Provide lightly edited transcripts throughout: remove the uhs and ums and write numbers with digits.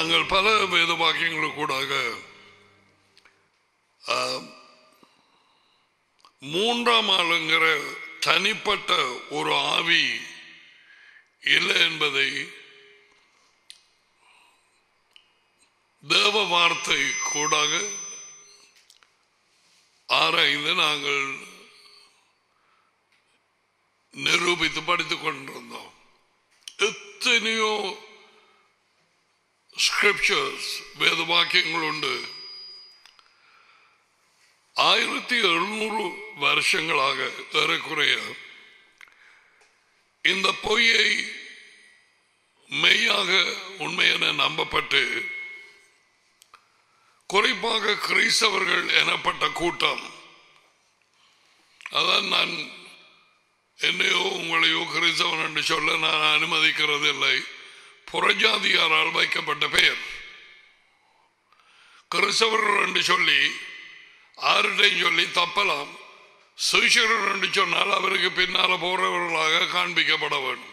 நாங்கள் பல வேத வாக்கியங்களுக்கூடாக மூன்றாம் ஆளுங்கிற தனிப்பட்ட ஒரு ஆவி இல்லை என்பதை தேவ வார்த்தை கூடாக ஆராய்ந்து நாங்கள் நிரூபித்து படித்துக் கொண்டிருந்தோம். எத்தனையோ ஸ்கிரிப்சர்ஸ் வேத வாக்கியங்கள் உண்டு. 1700 வருஷங்களாக ஏறக்குறைய இந்த பொய்யை மெய்யாக உண்மை என நம்பப்பட்டு குறிப்பாக கிறிஸ்தவர்கள் எனப்பட்ட கூட்டம், அதான் நான் என்னையோ உங்களையோ கிறிஸ்தவன் என்று சொல்ல நான் அனுமதிக்கிறது இல்லை. புறஜாதியாரால் வைக்கப்பட்ட பெயர் கிறிஸ்தவர்கள் என்று சொல்லி ஆருடையும் சொல்லி தப்பலாம். சுவிசேஷகர் என்று சொன்னால் அவருக்கு பின்னால போறவர்களாக காண்பிக்கப்பட வேண்டும்.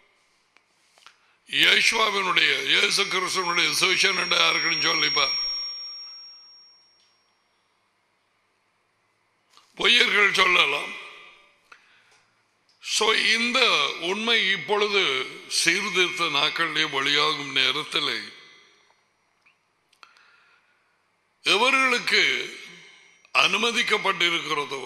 இயேசுவினுடைய இயேசு கிறிஸ்துவனுடைய சுவிசேஷன் என்று யாருக்குன்னு சொல்லிப்பார். பொய்யர்கள் சொல்லலாம். இந்த உண்மை இப்பொழுது சீர்திருத்த நாட்களிலே வெளியாகும் நேரத்தில் எவர்களுக்கு அனுமதிக்கப்பட்டிருக்கிறதோ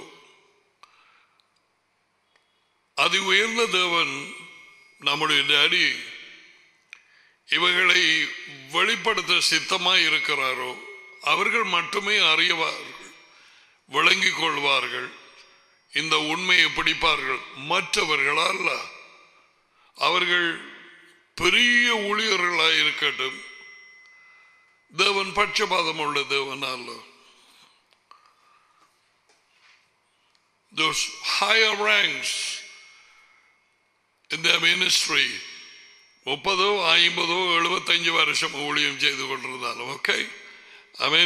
அதி உயர்ந்த தேவன் நம்முடைய டாடி இவைகளை வெளிப்படுத்த சித்தமாய் இருக்கிறாரோ அவர்கள் மட்டுமே அறியவார்கள், விளங்கிக் கொள்வார்கள், இந்த உண்மையை பிடிப்பார்கள். மற்றவர்கள் அல்ல. அவர்கள் பெரிய ஊழியர்களாக இருக்கட்டும், தேவன் பட்சபாதம் உள்ள தேவன் அல்ல. Those higher ranks in their ministry 30, 50, 75 வருஷம் ஊழியம் செய்து கொண்டிருந்தாலும், okay, I mean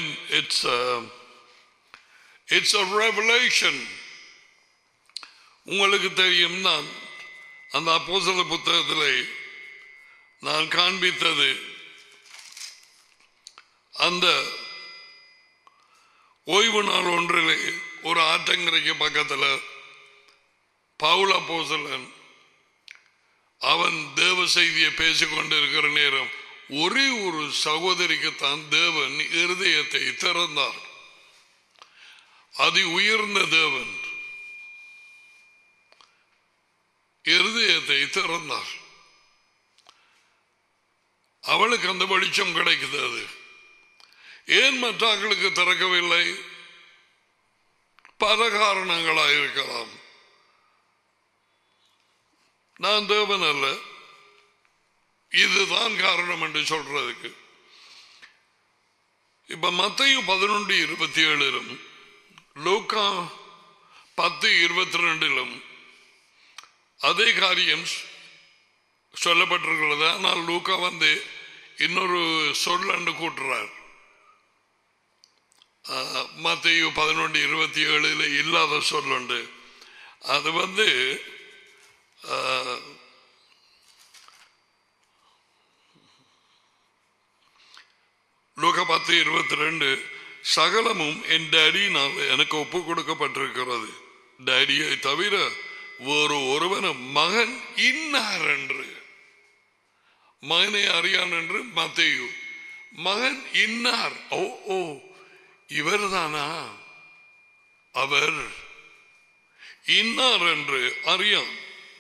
it's a revelation. உங்களுக்கு தெரியும், நான் அந்த அப்போஸ்தலர் புத்தகத்தில் நான் காண்பித்தது அந்த ஓய்வு நாள் ஒன்றிலே ஒரு ஆற்றங்கரைக்கு பக்கத்தில் பவுல் அப்போஸ்தலன் அவன் தேவ செய்தியை பேசிக்கொண்டிருக்கிற நேரம் ஒரே ஒரு சகோதரிக்குத்தான் தேவன் இருதயத்தை திறந்தார். அதி உயர்ந்த தேவன் இருதயத்தை திறந்தார். அவளுக்கு அந்த வெளிச்சம் கிடைக்கிறது. ஏன் மற்றவர்களுக்கு திறக்கவில்லை? பல காரணங்களாக இருக்கலாம். நான் தேவன் அல்ல, இதுதான் காரணம் என்று சொல்றதுக்கு. இப்ப மத்தேயு 11:27 லூக்கா 10:22 அதே காரியம் சொல்லப்பட்டிருக்கிறது. ஆனால் லூக்கா இன்னொரு சொல்லு கூட்டுறார். மத்தேயு 11:27 இல்லாத சொல்லுண்டு. அது லூக்கா 10:22 சகலமும் என் டேடியினால் எனக்கு ஒப்பு கொடுக்கப்பட்டிருக்கிறது. டேடியை தவிர வேறு ஒருவனும் மகன் இன்னார் என்று, மகனை அறியான் என்று மத்தேயு. மகன் இன்னார், ஓ இவர் தானா, அவர் இன்னார் என்று அறியான்.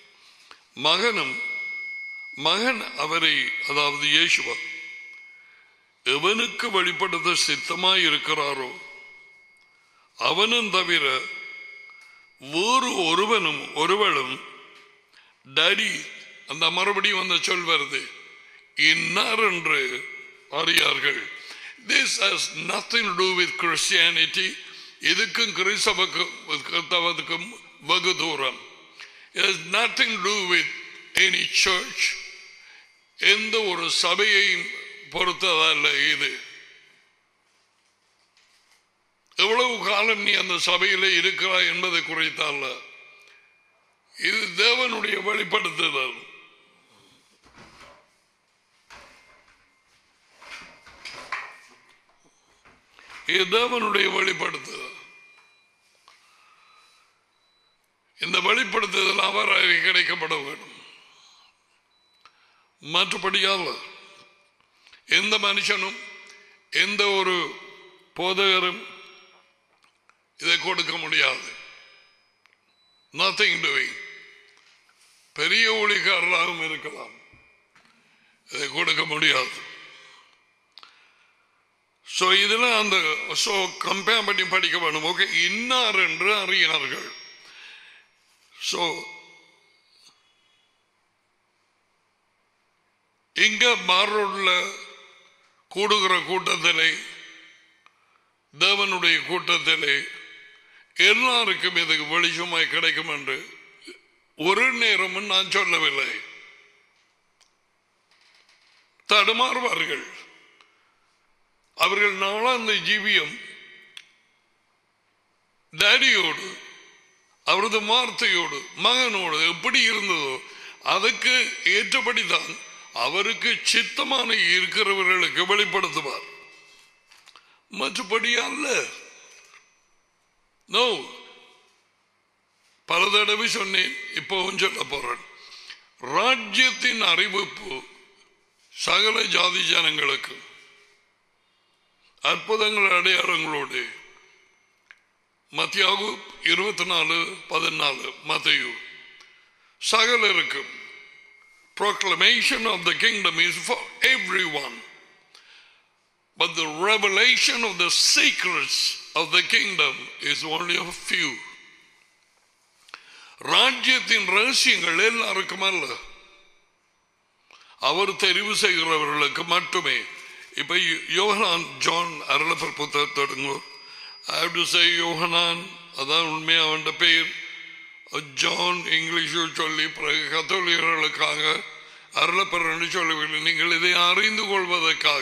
மகன் அவரை, அதாவது இயேசுவா எவனுக்கு வெளிப்படுத்த சித்தமாய் இருக்கிறாரோ அவனும் தவிர வேறு ஒருவனும் ஒருவளும் டாடி, அந்த மறுபடியும் சொல் வருது, இன்னார் என்று அறியார்கள். This has nothing to do with Christianity. இதுக்கும் கிறிஸ்தவத்துக்கும் வெகு தூரம். It has nothing to do with any church. எந்த ஒரு சபையையும் பொறுத்ததல்ல இது. எவ்வளவு காலம் நீ அந்த சபையிலே இருக்கிறாய் என்பதை குறித்தல்ல. இது தேவனுடைய வெளிப்படுத்துதல். இது தேவனுடைய வெளிப்படுத்துதல். இந்த வெளிப்படுத்துதல் அவராக கிடைக்கப்பட வேண்டும். மற்றபடியால் எந்த மனுஷனும் எந்த ஒரு போதகரும் இதை கொடுக்க முடியாது. Nothing doing. பெரிய ஊழியக்காரராகவும் இருக்கலாம், இதை கொடுக்க முடியாது. இதுல அந்த கம்பேர் பண்ணி படிக்க வேண்டும். ஓகே, இன்னார் என்று அறியினார்கள். இங்க மாரோட்ல கூடுகிற கூட்டத்திலே, தேவனுடைய கூட்டத்திலே எல்லாருக்கும் இதுக்கு வெளிச்சமாய் கிடைக்கும் என்று ஒரு நேரமும் நான் சொல்லவில்லை. தடுமாறுவார்கள். அவர்கள் நாளாந்த ஜீவியம் டாடியோடு, அவரது வார்த்தையோடு, மகனோடு எப்படி இருந்ததோ அதுக்கு ஏற்றபடிதான் அவருக்கு சித்தமான இருக்கிறவர்களுக்கு வெளிப்படுத்துவார். மற்றபடி அல்ல. நோ, பல தடவை சொன்னேன், இப்பவும் சொல்ல போறேன். ராஜ்யத்தின் அறிவிப்பு சகல ஜாதி ஜனங்களுக்கு அற்புதங்கள் அடையாளங்களோடு மத்தியாகு 24:14 மத்தேயு சகலருக்கும் proclamation of the kingdom is for everyone, but the revelation of the secrets of the kingdom is only a few. ராஜ்யத்தின் ரகசியங்கள் எல்லாருக்கும் அல்ல, அவர் தெரிவு செய்கிறவர்களுக்கு மட்டுமே. இப்ப யோகனான் ஜான் அருளப்பர் புத்தகத்தோடுங்க, I have to say யோகனான், அதான் உண்மையா அவன் பெயர். ஜான் இங்கிலீஷில் சொல்லி பிறகு கத்தோலியர்களுக்காக அருளப்பர் என்று சொல்லவில்லை. நீங்கள் இதை அறிந்து கொள்வதற்காக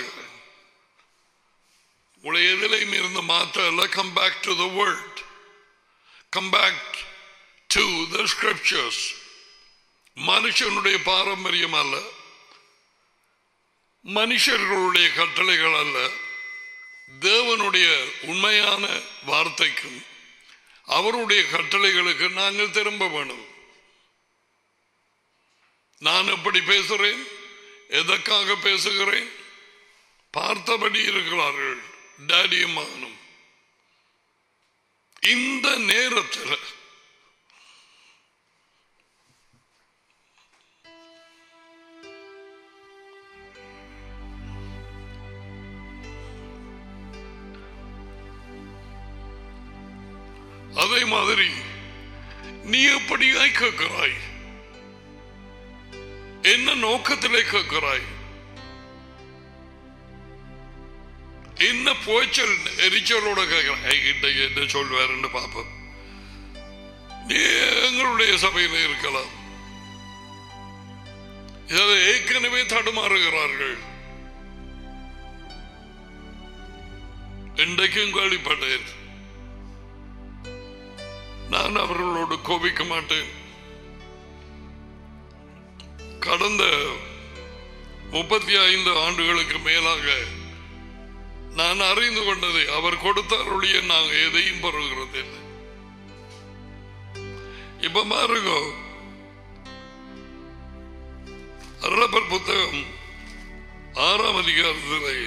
உங்களை எதிலையும் இருந்து மாற்ற அல்ல. Come back to the word, come back to the scriptures. மனுஷனுடைய பாரம்பரியம் அல்ல, மனுஷர்களுடைய கட்டளைகள் அல்ல, தேவனுடைய உண்மையான வார்த்தைக்கும் அவருடைய கட்டளைகளுக்கு நாங்கள் திரும்ப வேணும். நான் எப்படி பேசுகிறேன், எதற்காக பேசுகிறேன், பார்த்தபடி இருக்கிறார்கள் டாடியும் மகனும். இந்த நேரத்தில் அதே மாதிரி நீ எப்படியாய் கேட்கிறாய், என்ன நோக்கத்திலே கேட்கிறாய், என்ன போச்சல் எரிச்சலோட கேட்கிறாய், என்ன சொல்வாருன்னு பாப்போம். நீ எங்களுடைய சபையில இருக்கலாம், இதை ஏற்கனவே தடுமாறுகிறார்கள். இன்றைக்கும் கேள்விப்பட்டேன். நான் அவர்களோடு கோபிக்க மாட்டேன். கடந்த 35 ஆண்டுகளுக்கு மேலாக நான் அறிந்து கொண்டதை அவர் கொடுத்தாருடைய நாங்கள் எதையும் பெறுகிறது இல்லை. இப்ப பாருங்க, அருளப்பர் புத்தகம் 6ஆம் அதிகாரத்திலே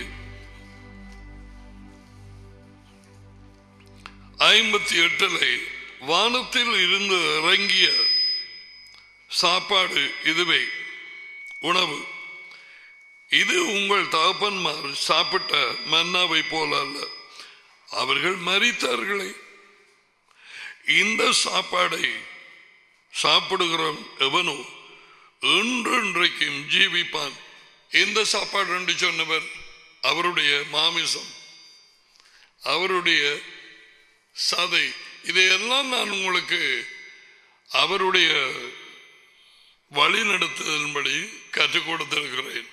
58 வானத்தில் இருந்து இறங்கிய சாப்பாடு இதுவே உணவு, இது உங்கள் தகப்பன்மார் சாப்பிட்ட மன்னாவை போல அல்ல, அவர்கள் மரித்தார்களே. இந்த சாப்பாடை சாப்பிடுகிறவன் எவனோ என்றென்றைக்கும் ஜீவிப்பான். இந்த சாப்பாடு என்று சொன்னவர் அவருடைய மாமிசம், அவருடைய சதை. இதையெல்லாம் நான் உங்களுக்கு அவருடைய வழிநடத்துதலின்படி கற்றுக் கொடுத்திருக்கிறேன்.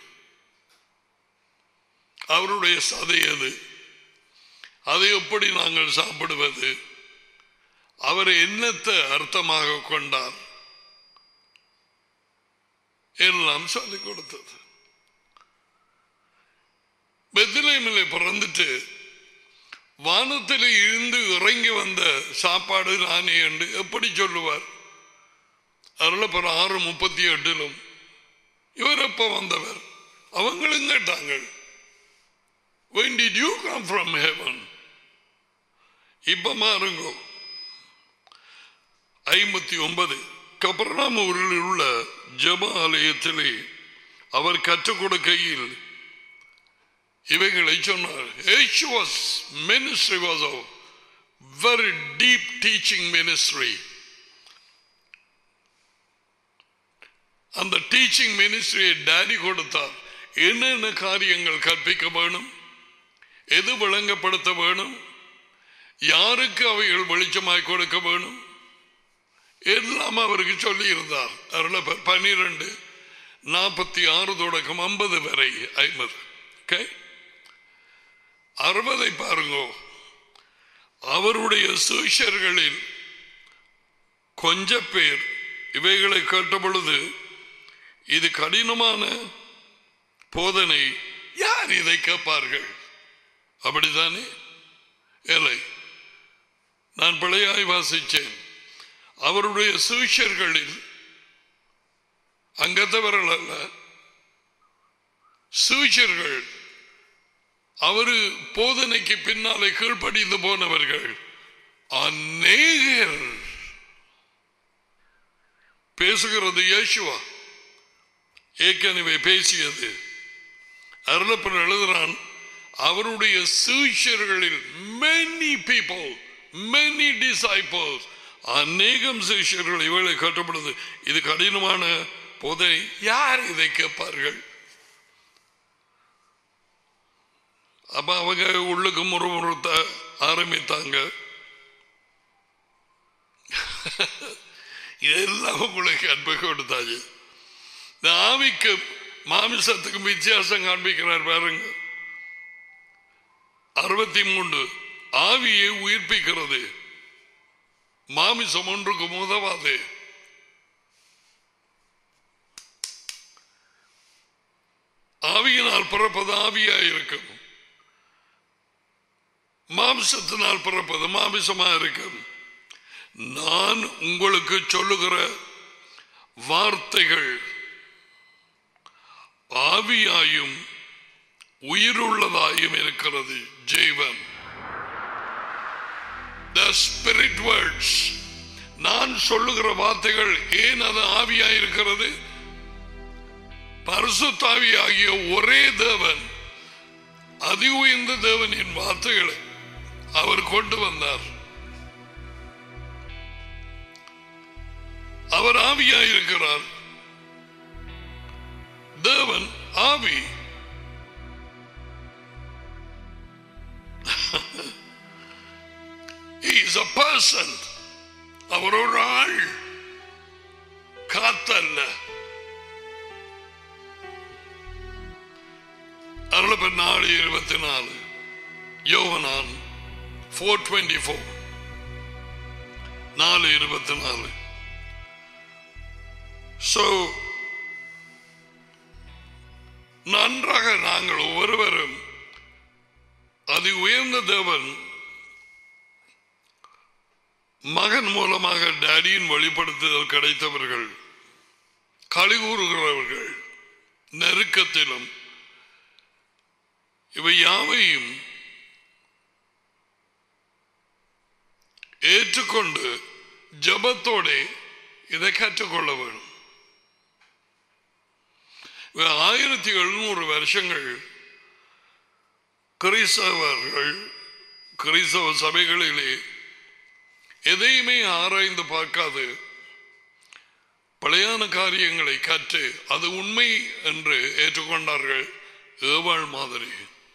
அவருடைய சதை அது, அதை எப்படி நாங்கள் சாப்பிடுவது, அவர் என்னத்தை அர்த்தமாக கொண்டார் எல்லாம் சொல்லிக் கொடுத்தது. பெத்லகேமிலே பிறந்துட்டு வானத்தில் இருந்து இறங்கி வந்த சாப்பாடு நானே என்று எப்படி சொல்லுவார்? அருளப்பர் 6:38 இவர் எப்ப வந்தவர்? அவங்களும் கேட்டாங்க, when did you come from heaven? இப்ப மாறுங்கோ. 59 கபர்நாம் ஊரில் உள்ள ஜெப ஆலயத்திலே அவர் கற்றுக் கொடுக்கையில் இவைகளை சொன்னார். Yeshua's ministry was a very deep teaching ministry. அந்த டீச்சிங் மினிஸ்ட்ரியை டாடி கொடுத்தார். என்னென்ன காரியங்கள் கற்பிக்க வேணும், எது விளங்கப்படுத்த வேணும், யாருக்கு அவைகள் வெளிச்சமாய் கொடுக்க வேணும், எல்லாம் அவருக்கு சொல்லி இருந்தார். அருளப்பர் 12:46 தொடக்கம் 50 வரை 50. 60 பாருங்க. அவருடைய சீஷர்களில் கொஞ்ச பேர் இவைகளை கேட்ட பொழுது, இது கடினமான போதனை, யார் இதை கேட்பார்கள்? அப்படித்தானே? இல்லை, நான் பிழையாய் வாசிச்சேன். அவருடைய சீஷர்களில் அங்கத்தவர்கள் அல்ல, சீஷர்கள், அவரு போதனைக்கு பின்னாலே கீழ்ப்படிந்து போனவர்கள் அநேகர். பேசுகிறது யேசுவா, ஏற்கனவே பேசியது. அருளப்பர் எழுதுறான், அவருடைய சீஷர்களில் many people, many disciples, அநேகம் சீஷர்கள் இவளை கட்டப்படுது. இது கடினமான போதனை, யார் இதை கேட்பார்கள்? அப்ப அவங்க உள்ளுக்கு முறுமுறுத்த ஆரம்பித்தாங்க. இதெல்லாம் உங்களுக்கு அன்பு கொடுத்தாச்சு. இந்த ஆவிக்கு மாமிசத்துக்கு வித்தியாசம் காண்பிக்கிறார் பாருங்க. 63 ஆவியை உயிர்ப்பிக்கிறது, மாமிசம் ஒன்றுக்கு உதவாது. ஆவியினால் பிறப்பது ஆவியாயிருக்கும், மாமிசத்தினால் பிறப்பது மாமிசமா இருக்கும். நான் உங்களுக்கு சொல்லுகிற வார்த்தைகள் ஆவியாயும் உயிருள்ளதாயும் இருக்கிறது. ஜீவன், the spirit words. நான் சொல்லுகிற வார்த்தைகள் ஏன் அது ஆவியாயிருக்கிறது? பரிசுத்தாவியாகிய ஒரே தேவன், அதி உயர்ந்த தேவனின் வார்த்தைகளை அவர் கொண்டு வந்தார். அவர் ஆவியாயிருக்கிறார். தேவன் ஆவி. He is a person. அவர் ஒரு ஆள், காத்தல்ல. அருளப்பர் 4:24 யோவான் 4:24 4:24. So நன்றாக நாங்கள் ஒவ்வொருவரும் அதி உயர்ந்த தேவன் மகன் மூலமாக டாடியின் வெளிப்படுத்துதல் கிடைத்தவர்கள், களி கூறுகிறவர்கள், நெருக்கத்திலும் இவை யாவையும் ஏற்றுக்கொண்டு ஜபத்தோட இதை கற்றுக்கொள்ள வேண்டும். 1700 வருஷங்கள் கிறிஸ்தவ சபைகளிலே எதையுமே ஆராய்ந்து பார்க்காது பழையான காரியங்களை கற்று அது உண்மை என்று ஏற்றுக்கொண்டார்கள். ஏவாள் மாதிரி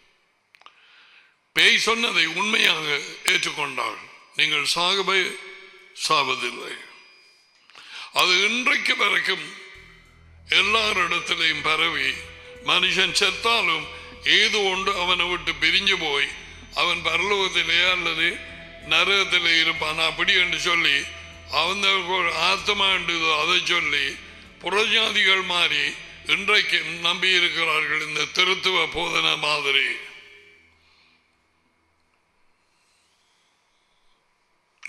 பேய் சொன்னதை உண்மையாக ஏற்றுக்கொண்டாள். நீங்கள் சாகவே சாவதில்லை. அது இன்றைக்கு வரைக்கும் எல்லாரிடத்திலையும் பரவி, மனுஷன் செத்தாலும் ஏதோ ஒன்று அவனை விட்டு பிரிஞ்சு போய் அவன் பரலோகத்திலே அல்லது நரகத்திலே இருப்பான் அப்படி என்று சொல்லி அவன் ஆத்மா என்று அதை சொல்லி புறஜாதிகள் மாறி இன்றைக்கு நம்பி இருக்கிறார்கள் இந்த திருத்துவ போதனை மாதிரி.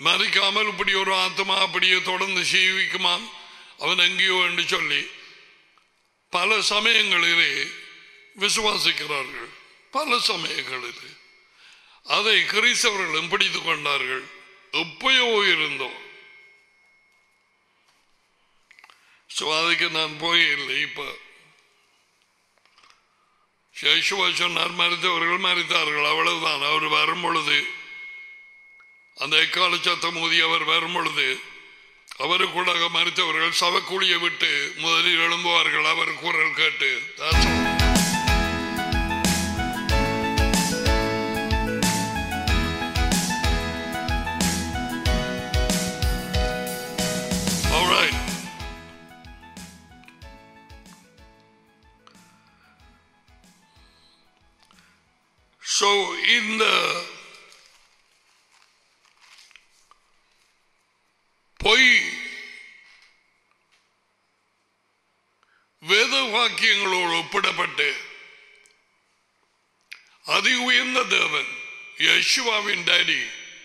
மறிக்காமல் இப்படி ஒரு ஆத்மா அப்படியே தொடர்ந்து ஜீவிக்குமாம் அவன் எங்கேயோ என்று சொல்லி பல சமயங்களிலே விசுவாசிக்கிறார்கள். பல சமயங்களிலே அதை கிறிஸ்தவர்களும் பிடித்துக் கொண்டார்கள். எப்பயோ இருந்தோம். அதுக்கு நான் போயில்லை. இப்ப சொன்னார் மறித்தவர்கள் மறித்தார்கள், அவ்வளவுதான். அவர் வரும் பொழுது அந்த எக்கால சத்தம் ஊதி அவர் வரும் பொழுது அவருக்கூடாக மறித்தவர்கள் சவக்கூலியை விட்டு முதலில் எழும்புவார்கள். அவர் குரல் கேட்டு இந்த பொய் வேத வாக்கியங்களோடு ஒப்பிடப்பட்டு அதி உயர்ந்த தேவன் யெஷுவாவின் டாடி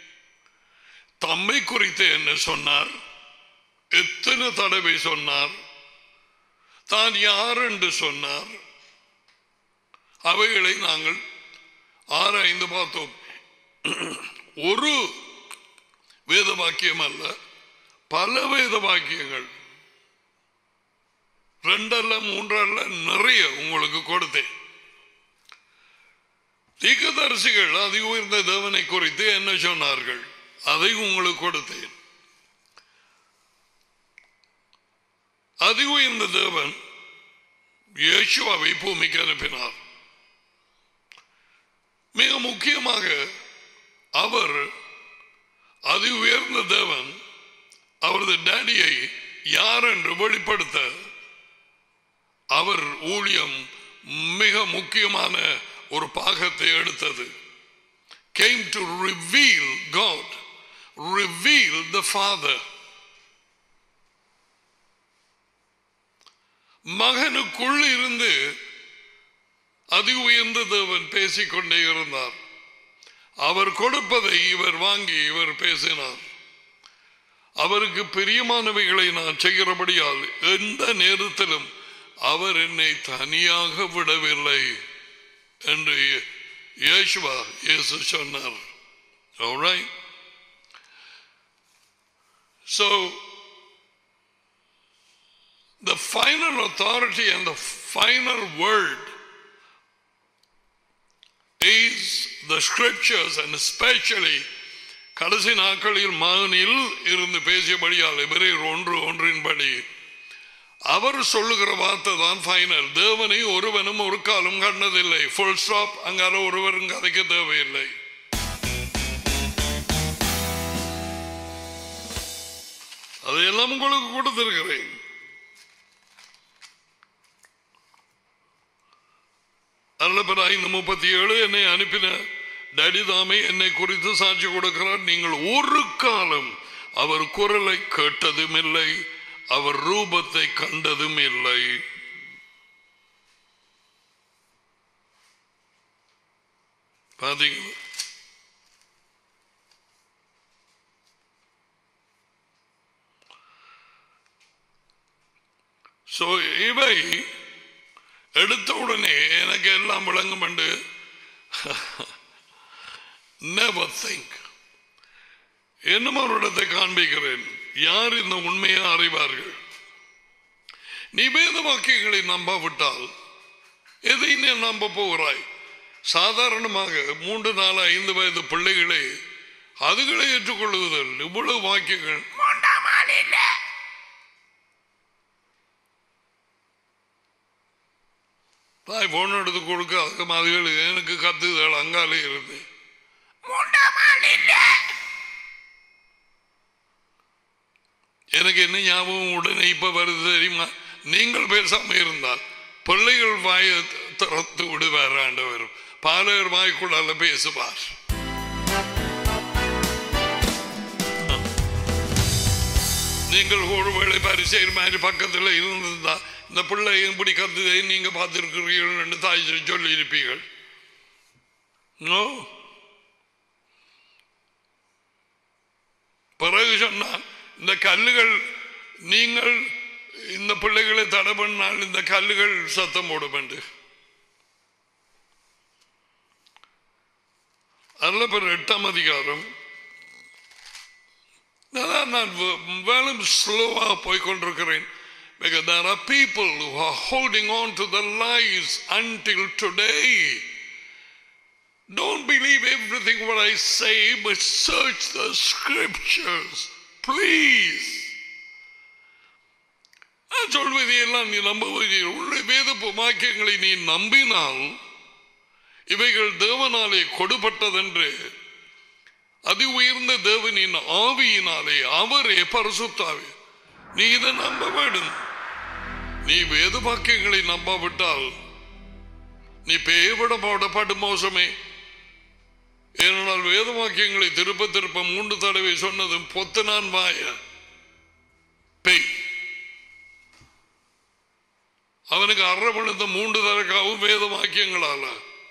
தம்மை குறித்து என்ன சொன்னார், எத்தனை தடவை சொன்னார், தான் யார் என்று சொன்னார், அவைகளை நாங்கள் ஆராய்ந்து பார்த்தோம். ஒரு வேத வாக்கியம் அல்ல, பல வேத வாக்கியங்கள், 2 அல்ல 3 அல்ல, நிறைய உங்களுக்கு கொடுத்தேன். தீர்க்கதரிசிகள் அதி உயர்ந்த தேவனை குறித்து என்ன சொன்னார்கள், அதை உங்களுக்கு கொடுத்தேன். அதி உயர்ந்த தேவன் யெஷுவாவை பூமிக்கு அனுப்பினார். மிக முக்கியமாக அவர் அதி உயர்ந்த தேவன் அவரது டாடியை யார் என்று வெளிப்படுத்த அவர் ஊழியம் மிக முக்கியமான ஒரு பாகத்தை எடுத்தது. Came to reveal God, reveal the Father. மகனுக்குள் இருந்து அதி உயர்ந்த தேவன் பேசிக்கொண்டே இருந்தார். அவர் கொடுப்பதை இவர் வாங்கி இவர் பேசினார். அவருக்கு பிரியமானவைகளை நான் செய்கிறபடியால் எந்த நேரத்திலும் அவர் என்னை தனியாக விடவில்லை என்று இயேசு சொன்னார். Alright? So the final authority and the final word is the scriptures, and especially கடைசி நாட்களில் மகனில் இருந்து பேசியபடியால் எபிரேயர் 1:1 படி அவர் சொல்லுகிற வார்த்தை தான் ஃபைனல். தேவனை ஒருவனும் ஒரு காலம் கண்டதில்லை. Full stop. அங்கால ஒருவரும் கதைக்க தேவையில்லை. அதையெல்லாம் உங்களுக்கு கொடுத்திருக்கிறேன். அருளப்பர் 5:37 என்னை அனுப்பின டாடி தாமே என்னை குறித்து சாட்சி கொடுக்கிறார். நீங்கள் ஒரு காலம் அவர் குரலை கேட்டதும் இல்லை, அவர் ரூபத்தை கண்டதும் இல்லை. பாத்தீங்களா? இவை எடுத்த உடனே எனக்கு எல்லாம் விளங்கும் என்று never think. என்னும் ஒரு இடத்தை காண்பிக்கிறேன். யார் இந்த உண்மையை அறிவார்கள்? நீ வேத வாக்கியங்களை நம்பாவிட்டால் எதை நீ நம்ப போகிறாய்? சாதாரணமாக 3, 4, 5 வயது பிள்ளைகளை அதுகளை ஏற்றுக்கொள்ளுதல். இவ்வளவு வாக்கியங்கள் தாய் போன் எடுத்து கொடுக்க அதுகள் எனக்கு கத்துதல் அங்காலே இருந்து எனக்கு என்ன ஞாபகம் உடனே இப்ப வருது தெரியுமா? நீங்கள் பேசாம இருந்தால் பிள்ளைகள் வாயை திறத்து விடுவார் ஆண்டவர். பாலகர் வாய்க்குள்ளால பேசுவார். நீங்கள் ஒருவேளை பரிசெயல் மாதிரி பக்கத்தில் இருந்திருந்தா இந்த பிள்ளை எப்படி கத்துதை நீங்க பார்த்திருக்கிறீர்கள் என்று தாய் சொல்லி இருப்பீர்கள். பிறகு சொன்னான், இந்த கல்லுகள் நீங்கள் இந்த பிள்ளைகளை தடை பண்ணால் இந்த கல்லுகள் சத்தம் போடும் என்று. அதில் பிற 8ஆம் அதிகாரம் நான் வேலும் ஸ்லோவாக போய்கொண்டிருக்கிறேன். Because there are people who are holding on to the lies until today. Don't believe everything what I say, but search the scriptures, please. நான் சொல்வதை எல்லாம் நீ நம்புவதே உள்ள வேத வாக்கியங்களை நீ நம்பினால் இவைகள் தேவனாலே கொடுப்பட்டதென்று அதி உயர்ந்த தேவனின் ஆவியினாலே அவரே பரிசுத்தாவி. நீ இதை நம்ப வேண்டும். நீ வேத வாக்கியங்களை நம்பாவிட்டால் நீ பேய்விடப்பட மோசமே. ஏனென்றால் வேத வாக்கியங்களை திருப்ப 3 தடவை சொன்னதும் பொத்தனான் வாய பேய். அவனுக்கு அரவணைந்த 3 தடவைக்காகவும் வேத வாக்கியங்களால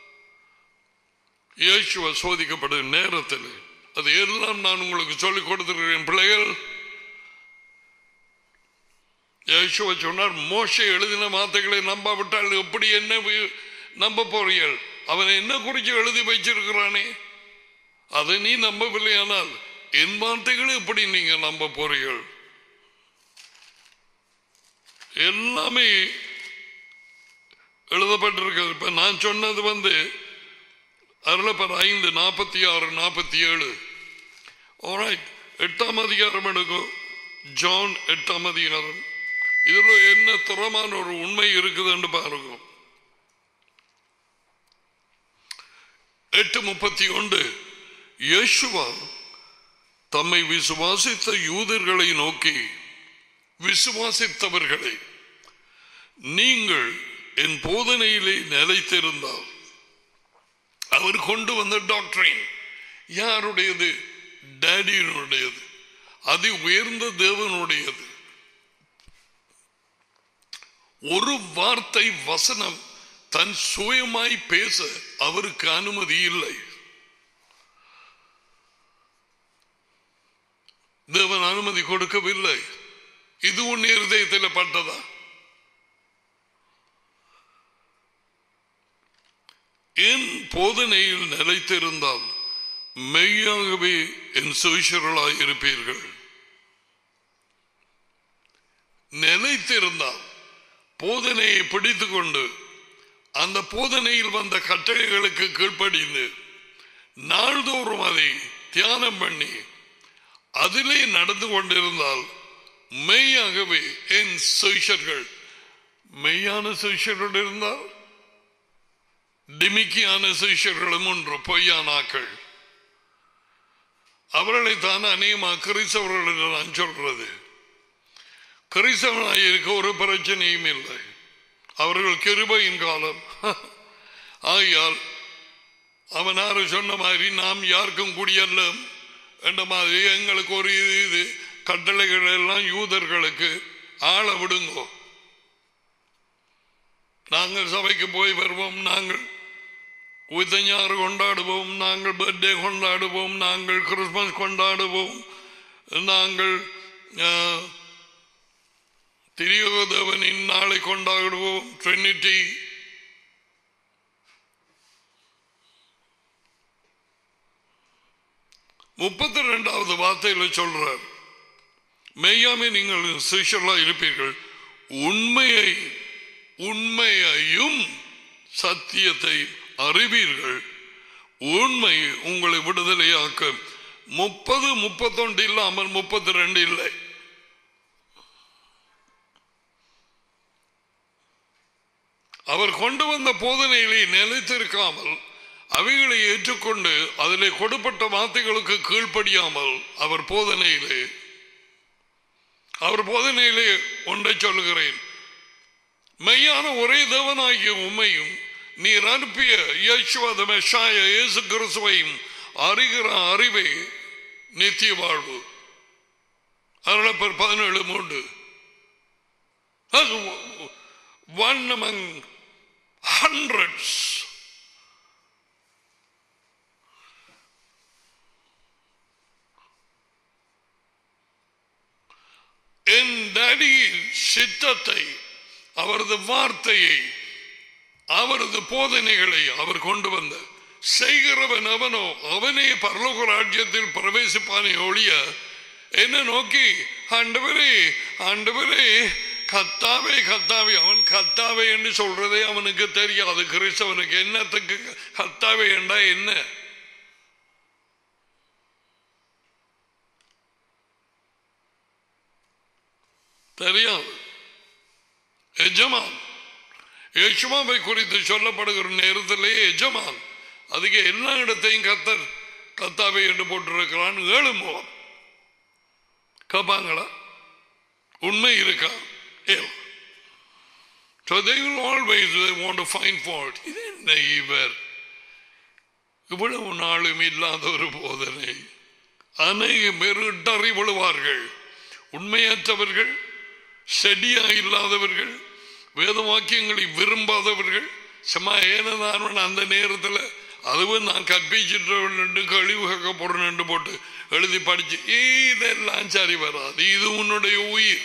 இயேசுவை சோதிக்கப்படும் நேரத்தில் அது எல்லாம் நான் உங்களுக்கு சொல்லிக் கொடுத்திருக்கிறேன். பிள்ளைகள், இயேசுவை சொன்னார், மோசே எழுதின வார்த்தைகளை நம்பாவிட்டால் எப்படி என்ன நம்ப போறீர்கள்? அவன் என்ன குறித்து எழுதி வச்சிருக்கிறானே அதை நீ நம்பவில்லையானால் என் வார்த்தைகளை எப்படி நீங்க நம்ப போறீர்கள்? எல்லாமே எழுதப்பட்டிருக்கிறது. இப்ப நான் சொன்னது அருளப்பர் 5:46-47. ஆல்ரைட், 8ஆம் அதிகாரம் எடுக்கும். ஜான் 8ஆம் அதிகாரம். இதுல என்ன தரமான ஒரு உண்மை இருக்குதுன்னு பாருங்க. 8:31 இயேசுவா தம்மை விசுவாசித்த யூதர்களை நோக்கி, விசுவாசித்தவர்களை, நீங்கள் என் போதனையிலே நிலைத்திருந்தால், அவர் கொண்டு வந்த டாக்டரின் யாருடையது? டேடியினுடையது, அதி உயர்ந்த தேவனுடையது. ஒரு வார்த்தை வசனம் தன் சுயமாய் பேச அவருக்கு அனுமதி இல்லை. தேவன் அனுமதி கொடுக்கவில்லை. இது உன் இருதயத்தில் பட்டதா? என் போதனையில் நிலைத்திருந்தால் மெய்யாகவே என் சீஷர்களாய் இருப்பீர்கள். நிலைத்திருந்தால் போதனையை பிடித்துக் கொண்டு அந்த போதனையில் வந்த கட்டளைகளுக்கு கீழ்ப்படிந்து நாள்தோறும் அதை தியானம் பண்ணி அதிலே நடந்து கொண்டிருந்தால் மெய்யாகவே என் சீஷர்கள். மெய்யான சீஷர்கள் இருந்தால் டிமிக்கியான சீஷர்களும் ஒன்று, பொய்யானாக்கள். அவர்களை தான் அநேகமாக கிறிஸ்தவர்கள் என்று நான் சொல்றது. கிறிஸ்தவனாய் இருக்க ஒரு பிரச்சனையும் இல்லை. அவர்கள் கிருபையின் காலம். ஆகையால் அவனாரு சொன்ன மாதிரி நாம் யாருக்கும் குடியல்ல என்ற மாதிரி எங்களுக்கு ஒரு இது கட்டளைகள் எல்லாம் யூதர்களுக்கு ஆள விடுங்கோ. நாங்கள் சபைக்கு போய் வருவோம், நாங்கள் உயிர்த்தஞாறு கொண்டாடுவோம், நாங்கள் பர்த்டே கொண்டாடுவோம், நாங்கள் கிறிஸ்துமஸ் கொண்டாடுவோம், நாங்கள் திரியோக தேவனின் நாளை கொண்டாடுவோம், ட்ரினிட்டி. முப்பத்தி 2வது வார்த்தையில் சொல்றார், மெய்யாமே நீங்கள் சீஷர்களாக இருப்பீர்கள், உண்மையையும் சத்தியத்தை அறிவீர்கள், உண்மை உங்களை விடுதலையாக்க. 30, 31 இல்லாமல் 32 இல்லை. அவர் கொண்டு வந்த போதனையிலே நிலைத்திருக்காமல் அவைகளை ஏற்றுக்கொண்டு அதிலே கொடுப்பட்ட வார்த்தைகளுக்கு கீழ்ப்படியாமல் அவர் போதனையிலே ஒன்றை சொல்லுகிறேன், மெய்யான ஒரே தேவனாகிய உம்மையும் நீர் அனுப்பிய யேசுவ மெஷாய இயேசு கிறிஸ்துவையும் அறிகிற அறிவே நித்திய வாழ்வு. அருளப்பர் 17:3. One among hundreds. என் டாடியின் சித்தத்தை, அவரது வார்த்தையை, அவரது போதனைகளை அவர் கொண்டு வந்த செய்கிறவன் அவனோ அவனே பரலோக ராஜ்யத்தில் பிரவேசிப்பானே ஒழிய என்ன நோக்கி ஆண்டவரே ஆண்டவரே கத்தாவே கத்தாவே, அவன் கத்தாவே என்று சொல்றதே அவனுக்கு தெரியாது. கிறிஸ்தவனுக்கு என்னத்துக்கு கத்தாவே என்றா என்ன தெரியாது. எஜமான் யேசுவாவை குறித்து சொல்லப்படுகிற நேரத்திலே எஜமான், அதுக்கு எல்லா இடத்தையும் கத்தர் கத்தாவே என்று போட்டிருக்கிறான். 7 முகம் கேட்பாங்களா? உண்மை இருக்கா? So they will always want to find fault. இது என்ன இவர் இவ்வளவு நாளும் இல்லாத ஒரு போதனை. அநேக பேர் இடறி விழுவார்கள். உண்மையற்றவர்கள், செடியா இல்லாதவர்கள், வேத வாக்கியங்களை விரும்பாதவர்கள். சும்மா ஏனதான் அந்த நேரத்தில் அதுவும் நான் கற்பிச்சிட்டு கழிவு கக்க போறேன்னு போட்டு எழுதி படிச்சு இதெல்லாம் சரி வராது. இது உன்னுடைய உயிர்,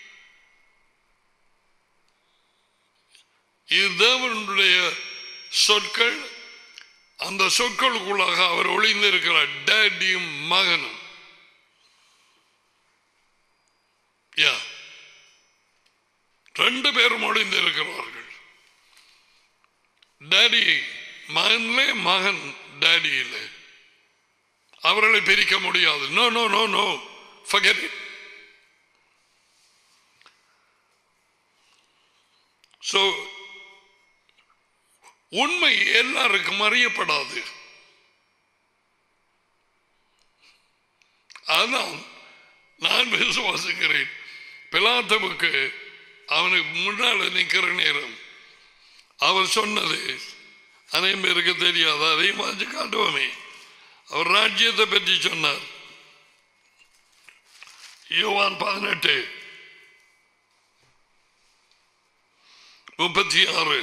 இது தேவனுடைய சொற்கள். அந்த சொற்களுக்குள்ளாக அவர் ஒளிந்திருக்கிறார். டேடியும் மகனும் 2 பேரும் ஒளிந்திருக்கிறார்கள். டேடி மகன்லே, மகன் டேடியிலே. அவர்களை பிரிக்க முடியாது. No no no no, forget it. So உண்மை எல்லாருக்கும் அறியப்படாது. அதான் நான் விசுவாசிக்கிறேன். பிலாத்துவுக்கு அவனுக்கு முன்னால் நிற்கிற நேரம் அவர் சொன்னது அனைவரும் பேருக்கு தெரியாது. அதையும் வாசி காட்டுவோமே. அவர் ராஜ்யத்தை பற்றி சொன்னார். யோவான் 18:36.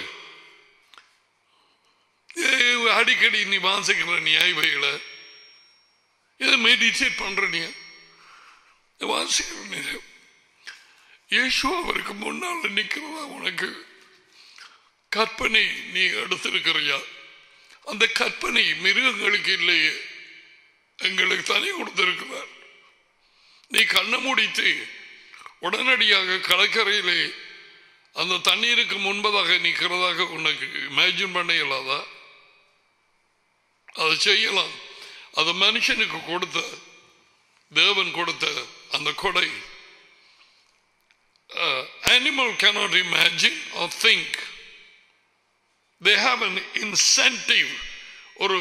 அடிக்கடி நீ வாசிக்கிற நியாயவைகளை இதை மெடிடேட் பண்ற நீ வாசிக்கிற இயேசு அவருக்கு முன்னால் நிற்கிறதா உனக்கு கற்பனை நீ எடுத்திருக்கிறியா? அந்த கற்பனை மிருகங்களுக்கு இல்லையே, எங்களுக்கு தனி கொடுத்திருக்கிறார். நீ கண்ணை முடித்து உடனடியாக கடற்கரையிலே அந்த தண்ணீருக்கு முன்பதாக நிற்கிறதாக உனக்கு இமேஜின் பண்ண இயலாதா? அதை செய்யலாம். அது மனுஷனுக்கு கொடுத்த, தேவன் கொடுத்த அந்த கொடை. Animal cannot imagine or think. They have an incentive. ஒரு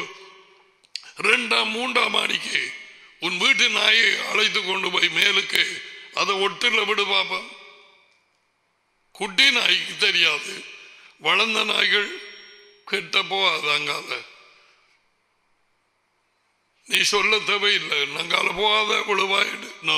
2-3 மாடிக்கு உன் வீட்டு நாயை அழைத்து கொண்டு போய் மேலுக்கு அதை ஒட்டுல விடு பாப்போம். குட்டி நாய்க்கு தெரியாது. வளர்ந்த நாய்கள் கிட்ட போகாது. அங்கால நீ சொல்ல தேவையில்லை, நங்கால போகாத விழுவாயிடு. நோ,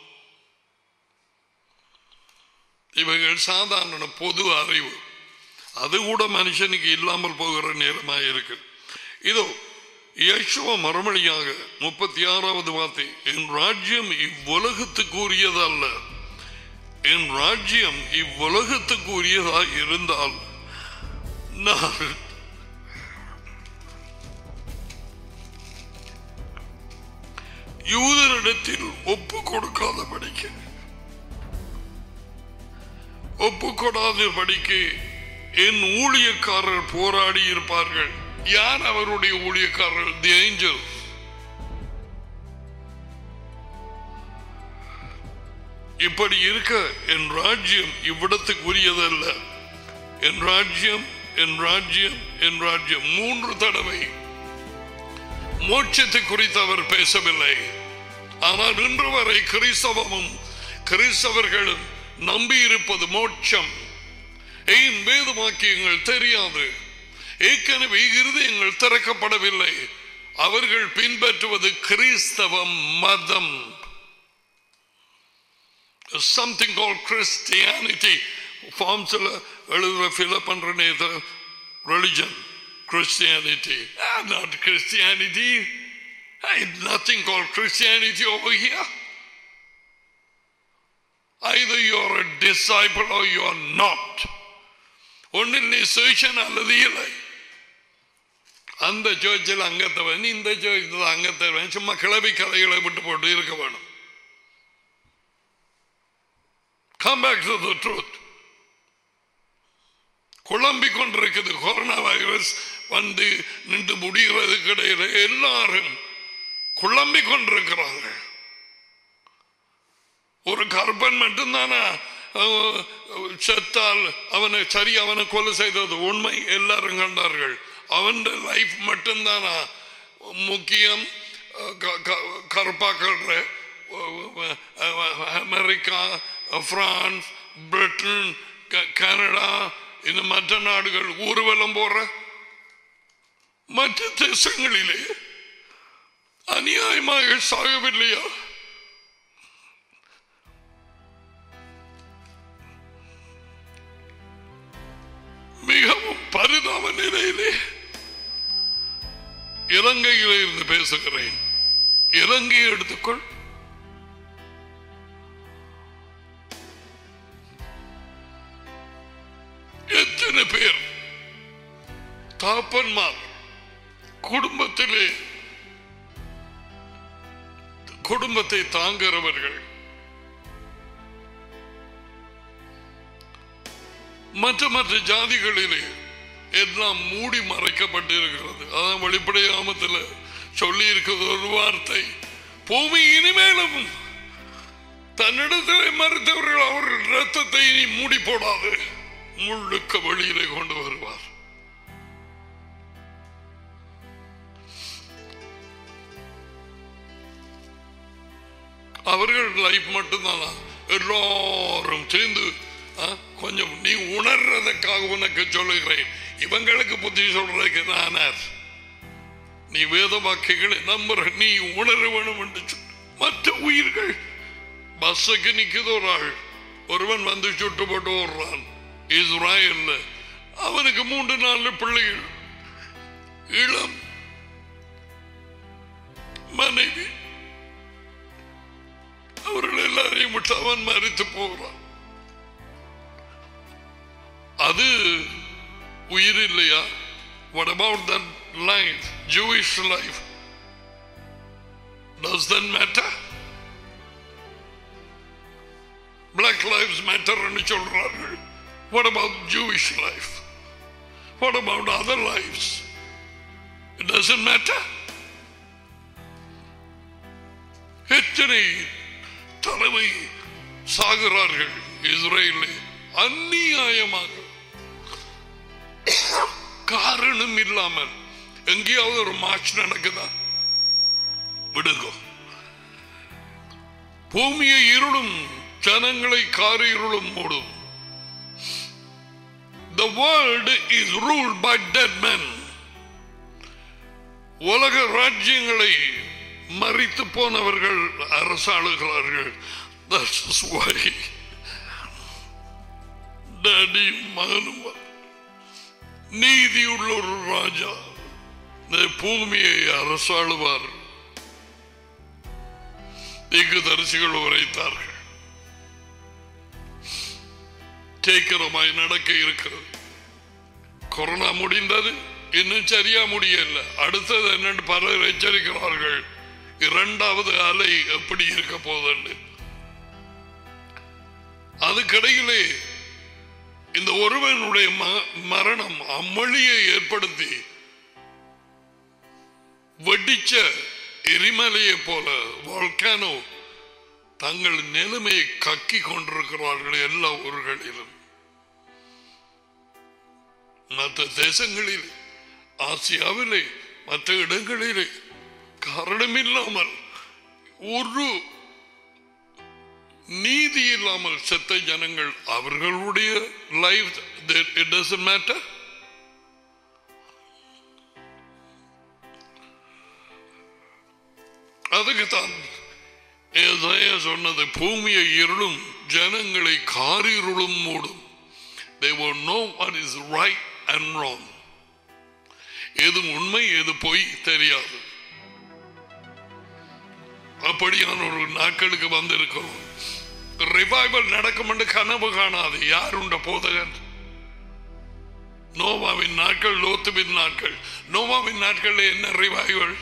இவைகள் சாதாரண பொது அறிவு. அது கூட மனுஷனுக்கு இல்லாமல் போகிற நேரமாக இருக்கு. இதோ யேசுவ மறுமொழியாக 36வது வார்த்தை, என் ராஜ்யம் இவ்வுலகத்துக்கு உரியதல்ல. என் ராஜ்யம் இவ்வுலகத்துக்கு உரியதாக இருந்தால் நான் யூதரிடத்தில் ஒப்பு கொடுக்காதபடிக்கு என் ஊழியக்காரர் போராடி இருப்பார்கள். யார் அவருடைய ஊழியக்காரர்? The angels. இப்படி இருக்க என் ராஜ்யம் இவ்விடத்துக்கு உரியதல்ல. என் ராஜ்யம், என் ராஜ்யம், என் ராஜ்யம். 3 தடவை மோட்சத்தை குறித்து அவர் பேசவில்லை. ஆனால் இன்று வரை கிறிஸ்தவமும் கிறிஸ்தவர்களும் நம்பி இருப்பது மோட்சம். ஏன் வேத வாக்கியங்கள் தெரியாது, ஏற்கனவே இருதயங்கள் திறக்கப்படவில்லை. அவர்கள் பின்பற்றுவது கிறிஸ்தவ மதம். Something called Christianity. Forms fill up under religion. Christianity. Not Christianity. Nothing called Christianity over here. either you are a disciple or you are not. ஒன்னில் நீ சேஷன் அல்லது இல்லை. அந்த சர்ச்சில் அங்கத்தவன், இந்த சர்ச்சில் அங்கத்தவன், சும்மா கிளவி கதைகளை விட்டு போட்டு இருக்க வேணும். Come back to the truth. குழம்பிக் கொண்டிருக்குது. கொரோனா வைரஸ் வந்து நின்று முடிகிறதுக்கு இடையில எல்லாரும் குழம்பிக் கொண்டிருக்கிறாங்க. ஒரு கருப்பன் மட்டும்தானா செத்தால் அவனை கொலை செய்தது உண்மை, எல்லாரும் கண்டார்கள். அவன் லைஃப் மட்டும்தானா முக்கியம்? கருப்பாக்கள் அமெரிக்கா, பிரான்ஸ், பிரிட்டன், கனடா, இந்த மற்ற நாடுகள் ஊர்வலம் போற மற்ற தேசங்களிலே அநியாயமாக சாகவில்லையா? மிகவும் பரிதாப நிலையிலே இலங்கையிலே இருந்து பேசுகிறேன். இலங்கையை எடுத்துக்கொள். எத்தனை பேர் தாப்பன்மார் குடும்பத்திலே குடும்பத்தை தாங்குகிறவர்கள், மற்ற மற்ற ஜாதிகளிலே எல்லாம் மூடி மறைக்கப்பட்டிருக்கிறது. அதான் வெளிப்படையாமத்தில் சொல்லி இருக்கிறது ஒரு வார்த்தை, பூமி இனிமேலும் தன்னிடத்திலே மறுத்தவர்கள் அவர்கள் ரத்தத்தை இனி மூடி போடாது, முழுக்க வெளியிலே கொண்டு வருவார். அவர்கள் லைஃப் மட்டும்தானா? எல்லாரும் சேர்ந்து கொஞ்சம் நீ உணர்றதுக்காக உனக்கு சொல்லுகிறேன். இவங்களுக்கு புத்தி சொல்றதுக்கு நானார்? நீ வேத வாக்கியங்களை நம்புற, நீ உணர வேணும் என்று சொல். மற்ற உயிர்கள் பஸ்ஸுக்கு நிக்குது ஒரு ஆள், ஒருவன் வந்து சுட்டு போட்டு ஓடுறான் இஸ்ராயல்ல. அவனுக்கு 3-4 பிள்ளைகள், இளம் மனைவி, அவர்கள் எல்லாரையும் விட்டு அவன் மறித்து போகிறான். அது உயிர் இல்லையா? What about that life, Jewish life? Does that matter? Black lives matter என்று சொல்றார்கள். What about Jewish life? What about other lives? It doesn't matter. எத்தனை தலைமை சாகிறார்கள் இஸ்ரேலில் அநியாயமாக, காரணம் இல்லாமல். எங்கேயாவது ஒரு மார்ச் நடக்குதா? விடுங்க. பூமியை இருளும், ஜனங்களை காரி இருளும் மூடும். The world is ruled by dead men. உலக ராஜ்யங்களை மறித்து போனவர்கள் அரசாளுகிறார்கள். That's why டேடி மகனும் நீதியுள்ள ஒரு ராஜா இந்த பூமியை அரசாளுவார். தீர்க்கதரிசிகள் உரைத்தார்கள். சீக்கிரமாய் நடக்க இருக்கிறது. கொரோனா முடிந்தது, இன்னும் சரியா முடியல. அடுத்தது என்னன்னு பலர் எச்சரிக்கிறார்கள். 2வது அலை எப்படி இருக்க போகுது? அதுக்கிடையிலே இந்த ஒருவனுடைய மரணம் அம்மொழியை ஏற்படுத்தி வெடிச்ச எரிமலையை போல வால்கானோ தங்கள் நிலைமையை கக்கி கொண்டிருக்கிறார்கள் எல்லா ஊர்களிலும். மற்ற தேசங்களில், ஆசியாவிலே, மற்ற இடங்களிலே காரணமில்லாமல், ஒரு நீதி இல்லாமல் செத்த ஜனங்கள், அவர்களுடைய லைஃப் it doesn't matter. அதுக்குத்தான் ஏசாயா சொன்னது, பூமியை இருளும், ஜனங்களை காரிருளும் மூடும். They will know what is right and wrong. எது உண்மை எது பொய் தெரியாது. அப்படியான ஒரு நாட்களுக்கு வந்திருக்கிறோம். ரிவைவல் நடக்கும் என்று கனவு காணாது யார் உண்ட போதகன்? நோவாவின் நாட்கள், லோத்துவின் நாட்கள். நோவாவின் நாட்கள் என்ன ரிவைவல்?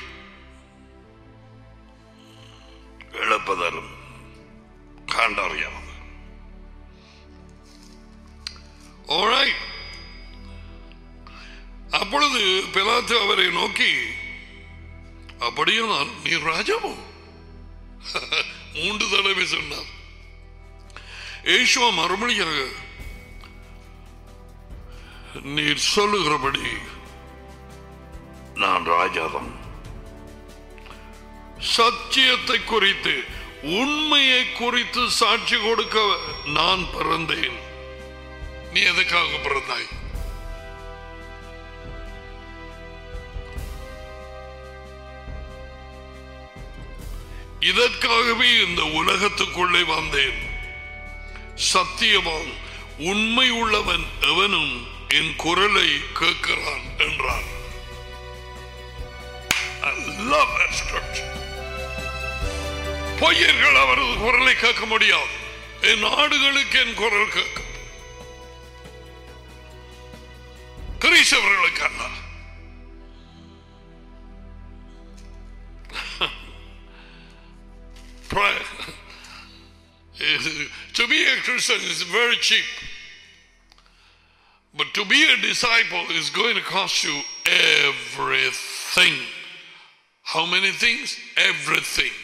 இழப்பதலும் காண்டறியாமல். அப்பொழுது பிலாத்து அவரை நோக்கி, அப்படியானால் நீ ராஜாவோ? 3 தடவை சொன்னார். இயேசுவா மறுமொழியாக, நீர் சொல்லுகிறபடி நான் ராஜாதான். சத்தியத்தை குறித்து, உண்மையை குறித்து சாட்சி கொடுக்க நான் பிறந்தேன். நீ எதுக்காக பிறந்தாய்? இதற்காகவே இந்த உலகத்துக்குள்ளே வந்தேன். சத்தியவான், உண்மை உள்ளவன் எவனும் என் குரலை கேட்கிறான் என்றார். பொய்யர்கள் அவரது குரலை கேட்க முடியாது. என் ஆடுகளுக்கு என் குரல் கேட்கும், கிறிஸ்தவர்களுக்கு அல்ல. To be a Christian is very cheap, but to be a disciple is going to cost you everything. How many things? Everything.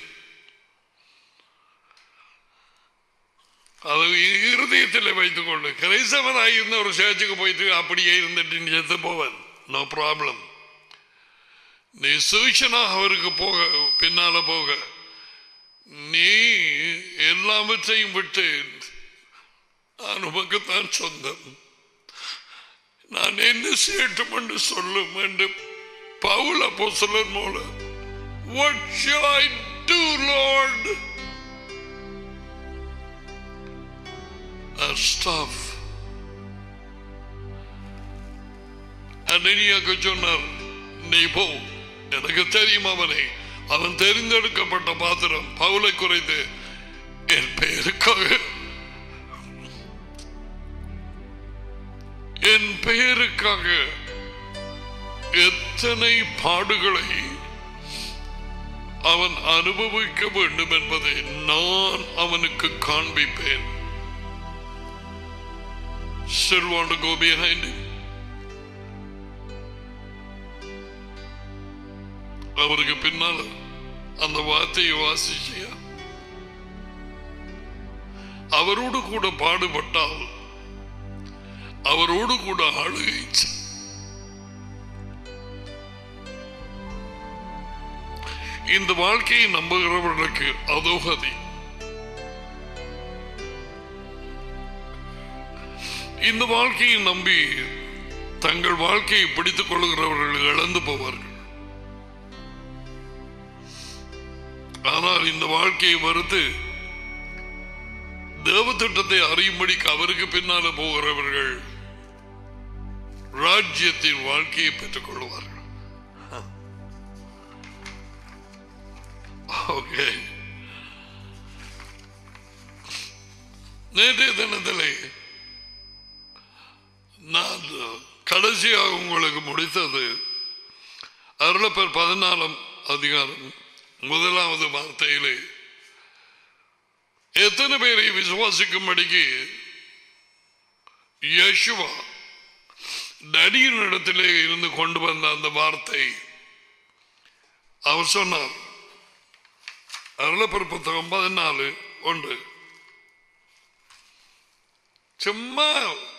அது இருதயத்தில் வைத்துக் கொண்டு, கிரைஸ்தவனாக இருந்த ஒரு சேர்ச்சுக்கு போயிட்டு அப்படியே இருந்துட்டு செத்து போவன், நோ ப்ராப்ளம். நீ சூஷனாக அவருக்கு போக, பின்னால போக, நீ எல்லாவற்றையும் விட்டு நான் உமக்குத்தான் சொந்தம், நான் என்ன செய்யட்டும் என்று சொல்லும் என்று பவுல் அப்போஸ்தலன் மூலம், what shall I do, Lord? That's tough. அனனியாக்கு சொன்னார், நீ போ, எனக்கு தெரியும் அவனை, அவன் தெரிந்தெடுக்கப்பட்ட பாத்திரம். பவுலை குறைத்து, என் பெயருக்காக எத்தனை பாடுகளை அவன் அனுபவிக்க வேண்டும் என்பதை நான் அவனுக்கு காண்பிப்பேன். Still want to go behind him? அவருக்கு பின்னால அந்த வார்த்தையை வாசிச்சியா? அவரோடு கூட பாடுபட்டால் அவரோடு கூட ஆளுகை. இந்த வாழ்க்கையை நம்புகிறவர்களுக்கு அதோகதி. இந்த வாழ்க்கையை நம்பி தங்கள் வாழ்க்கையை பிடித்துக் கொள்கிறவர்கள் இழந்து போவார்கள். ஆனால் இந்த வாழ்க்கையை மறுத்து தேவ திட்டத்தை அறியும்படிக்கு அவருக்கு பின்னால போகிறவர்கள் ராஜ்யத்தின் வாழ்க்கையை பெற்றுக் கொள்வார்கள். நேற்றைய தினத்திலே நான் கடைசியாக உங்களுக்கு முடித்தது அருளப்பர் 14 அதிகாரம் 1வது வார்த்தையிலே எத்தனை பேரை விசுவாசிக்கும்படிக்கு யேசுவா நடிகர் இடத்திலே இருந்து கொண்டு வந்த அந்த வார்த்தை. அவர் சொன்னார், அருளப்பர் புத்தகம் 14:1, சும்மா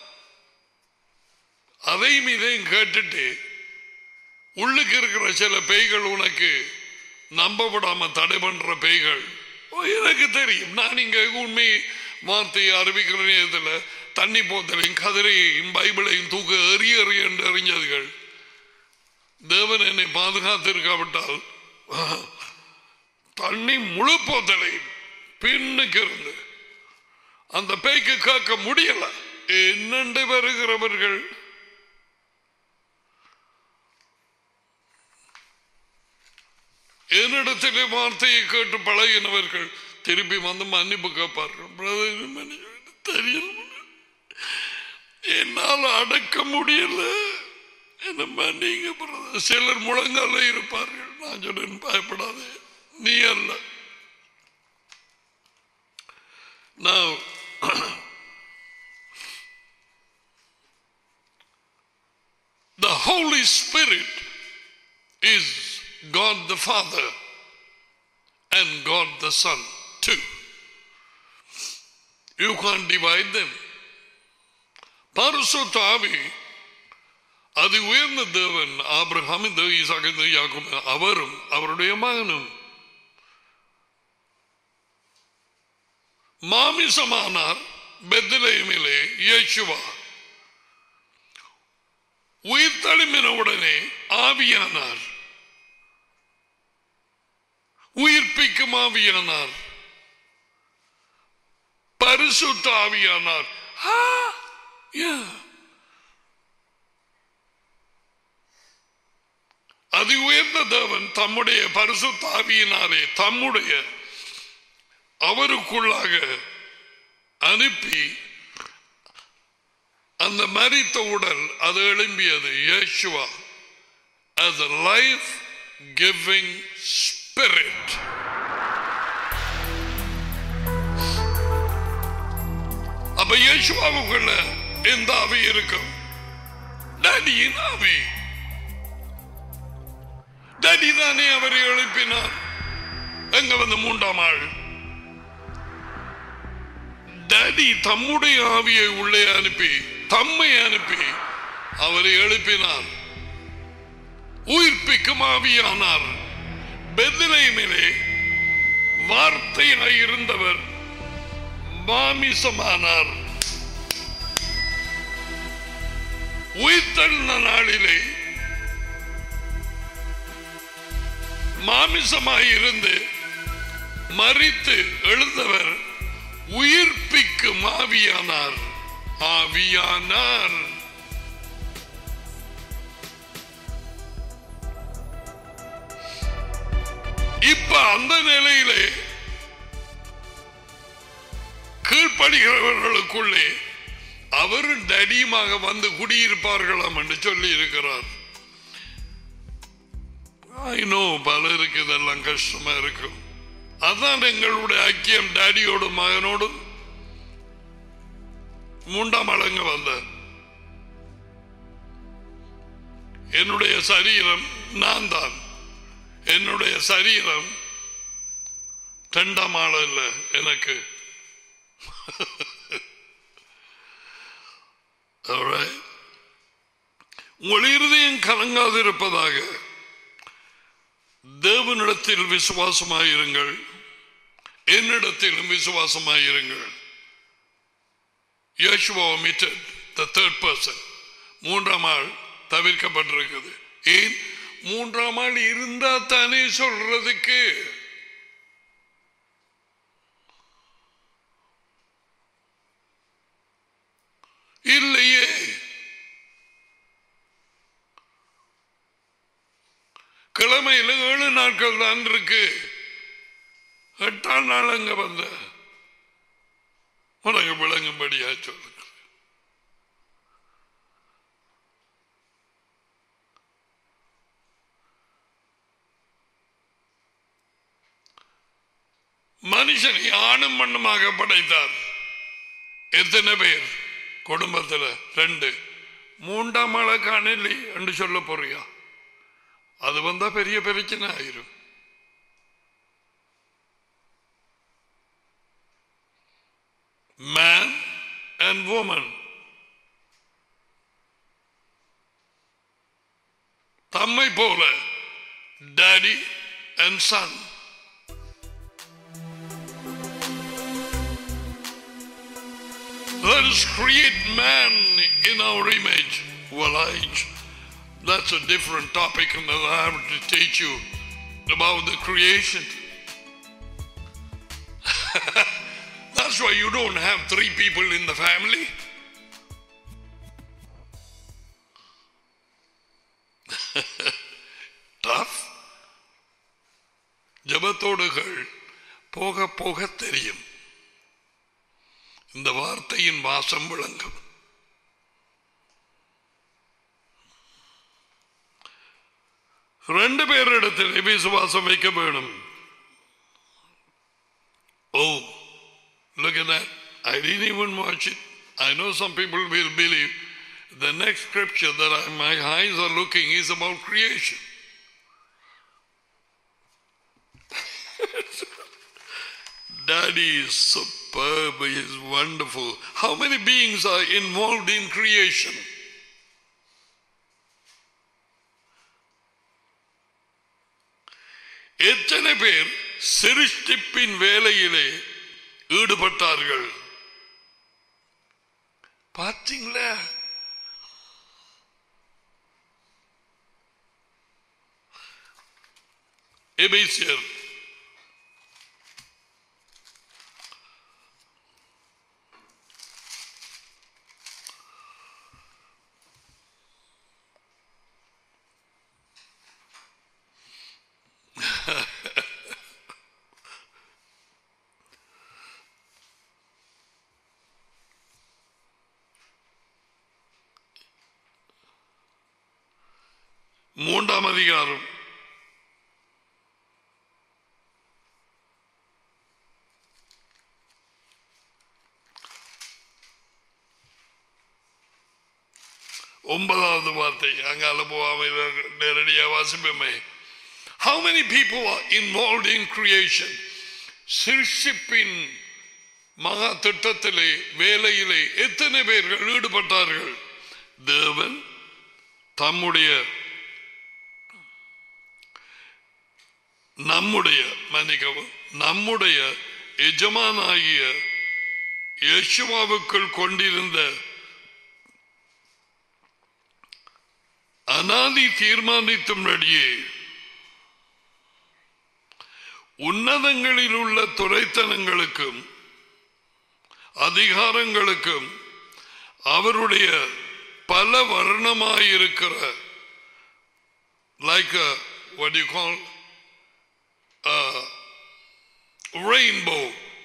அதையும் இதையும் கேட்டுட்டு உள்ளுக்கு இருக்கிற சில பேய்கள், உனக்கு நம்ப விடாம தடை பண்ற பேய்கள் எனக்கு தெரியும். நான் இங்க உண்மை வார்த்தையை அறிவிக்கிற நேரத்தில் தண்ணி போத்தலையும் கதிரையையும் பைபிளையும் தூக்க எறிய என்று அறிஞ்சதுகள். தேவன் என்னை பாதுகாத்திருக்காவிட்டால் தண்ணி முழு போத்தலையும் பின்னுக்கு இருந்து அந்த பேய்க்கு கேட்க முடியல. என்னண்டு வருகிறவர்கள் என்னிடத்திலே வார்த்தையை கேட்டு பழகினவர்கள் திருப்பி வந்து மன்னிப்பு கேட்பார்கள். தெரியல, என்னால் அடக்க முடியல, என்ன மன்னிங்க பிரதர். சிலர் முழங்கால இருப்பார்கள். நான் சொல்றேன், பயப்படாதே, நீ அல்ல. Now, the Holy Spirit is God the Father and God the Son too. You can't divide them. பரிசுத்த ஆவி அது உயர்ந்த தேவன். ஆபிரகாம், ஈசாக்கு, யாக்கோபு, அவரும் அவருடைய மகனும் மாமிசமானார். பெத்லெஹேமிலே இயேசுவா உயிர் தழும்பின உடனே ஆவியானார், உயிர்ப்பிக்கும் ஆவியானார், பரிசுத்த ஆவியானார். அது உயர்ந்த தேவன் தம்முடைய பரிசுத்த ஆவியினாலே தம்முடைய அவருக்குள்ளாக அனுப்பி அந்த மரித்த உடல் அது எழும்பியது. இயேசுவா as a life giving spirit. அப்ப இயேசுவாவுக்குள்ள எந்த ஆவி இருக்கும்? டேடியின் ஆவி. டேடி தானே அவரை எழுப்பினார். எங்க வந்து மூன்றாம் ஆள் டேடி தம்முடைய ஆவியை உள்ளே அனுப்பி, தம்மை அனுப்பி அவரை எழுப்பினார், உயிர்ப்பிக்கும் ஆவியானார். பெத்லெஹேமிலே வார்த்தையாய் இருந்தவர் மாமிசமானார். உயிர்த்தெழுந்த நாளிலே மாமிசமாயிருந்து மரித்து எழுந்தவர் உயிர்ப்பிக்கும் ஆவியானார். ஆவியானார். இப்ப அந்த நிலையிலே கீழ்ப்படுகிறவர்களுக்குள்ளே அவரும் டடியுமாக வந்து குடியிருப்பார்களாம் என்று சொல்லி இருக்கிறார். பலருக்கு இதெல்லாம் கஷ்டமா இருக்கும். அதான் எங்களுடைய ஐக்கியம் டாடியோடும் மகனோடும் மூன்றாம் அழங்க வந்த என்னுடைய சரீரம் நான் தான். என்னுடைய சரீரம் இரண்டாம் ஆள் அல்ல எனக்கு. உங்கள் இருதயம் கலங்காதிருப்பதாக தேவனிடத்தில் விசுவாசமாயிருங்கள், என்னிடத்திலும் விசுவாசமாயிருங்கள். Yeshua omitted the third person. மூன்றாம் ஆள் தவிர்க்கப்பட்டிருக்குது. ஏன்? மூன்றாம் ஆள் இருந்தா தானே சொல்றதுக்கு. இல்லையே. கிழமையில 7 நாட்கள் தான் இருக்கு. 8ஆம் நாள் அங்க வந்த உனக்கு விளங்கும்படியா சொல்லுங்க. மனுஷனை ஆணும் மண்ணுமாக படைத்தார். எத்தனை பேர் குடும்பத்தில்? 2. மூன்றாம் ஆளை காணலி என்று சொல்ல போறியா? அது வந்தா பெரிய பிரச்சனை ஆயிரும். Man and woman, தம்மை போல daddy and son. Let us create man in our image. Well, that's a different topic, and I have to teach you about the creation. That's why you don't have 3 people in the family. Tough. ஜபத்தோடுகள் போக போக தெரியும். இந்த வார்த்தையின் வாசம் விளங்கும். ரெண்டு பேரிடத்தில் விசுவாசம் வைக்க வேணும். Oh, look at that. I didn't even watch it. I know some people will believe the next scripture that my eyes are looking is about creation. Daddy is superb. He is wonderful. How many beings are involved in creation? எத்தனை பேர் சிருஷ்டிப்பின் வேலையிலே ஈடுபட்டார்கள் பார்த்தீங்களா? எபேசியர் மூன்றாம் அதிகாரம் 9வது வார்த்தை. அங்கால போகாமல் நேரடியாக வாசிப்போமே. How many people are involved in creation? சிருஷ்டிப்பின் மகா திட்டத்திலே வேலையிலே எத்தனை பேர்கள் ஈடுபட்டார்கள்? தேவன் தம்முடைய நம்முடைய எஜமானாகிய யேசுவாவுக்குள் கொண்டிருந்த அனாதி தீர்மானித்தும்படியே உன்னதங்களில் உள்ள துரைத்தனங்களுக்கும் அதிகாரங்களுக்கும் அவருடைய பல வர்ணமாயிருக்கிற like a, what do you call rainbow,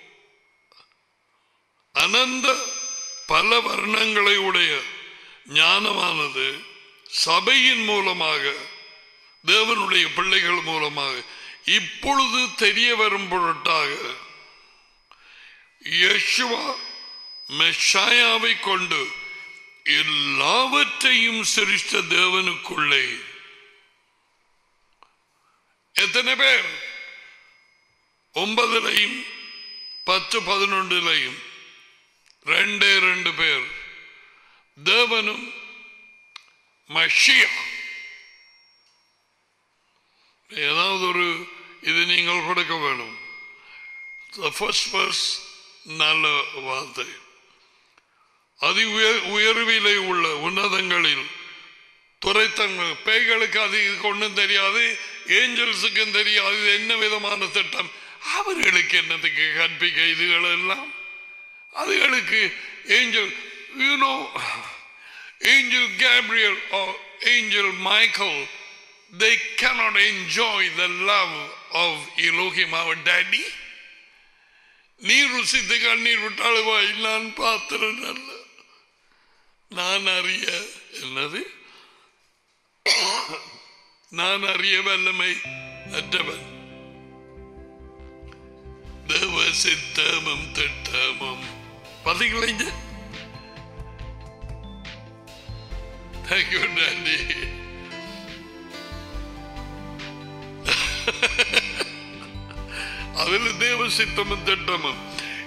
அனந்த பல வர்ணங்களை உடைய ஞானமானது சபையின் மூலமாக தேவனுடைய பிள்ளைகள் மூலமாக இப்பொழுது தெரிய வரும் பொருட்டாக யேசுவா மெஷாயாவை கொண்டு எல்லாவற்றையும் சிருஷ்ட தேவனுக்குள்ளே எத்தனை பேர்? 9லையும் 10, 11லையும் 2 பேர். தேவனும் மஷியா. ஏதாவது ஒரு இது நீங்கள் கொடுக்க வேணும். The first verse நல்ல வார்த்தை. அதி உயர்விலே உள்ள உன்னதங்களில் துரைத்தங்கள் பேய்களுக்கு அது ஒன்றும் தெரியாது, ஏஞ்சல்ஸுக்கும் தெரியாது என்ன விதமான திட்டம். அவர்களுக்கு என்னத்துக்கு கற்பிக்க இதுகள் எல்லாம்? அதுகளுக்கு angel, you know, Angel Gabriel or Angel Michael, they cannot enjoy the love of Elohim, our daddy. நீர் ருசித்து கண்ணீர் விட்டாளுவா? நான் பாத்திரம் அல்ல, நான் அறிய என்னது, நான் அறிய வல்லமை அற்றவன். தேவ சித்தமும் திட்டமும் பார்த்தீங்களா? Thank you, Daddy. அதில் தேவ சித்தமும் திட்டமும்.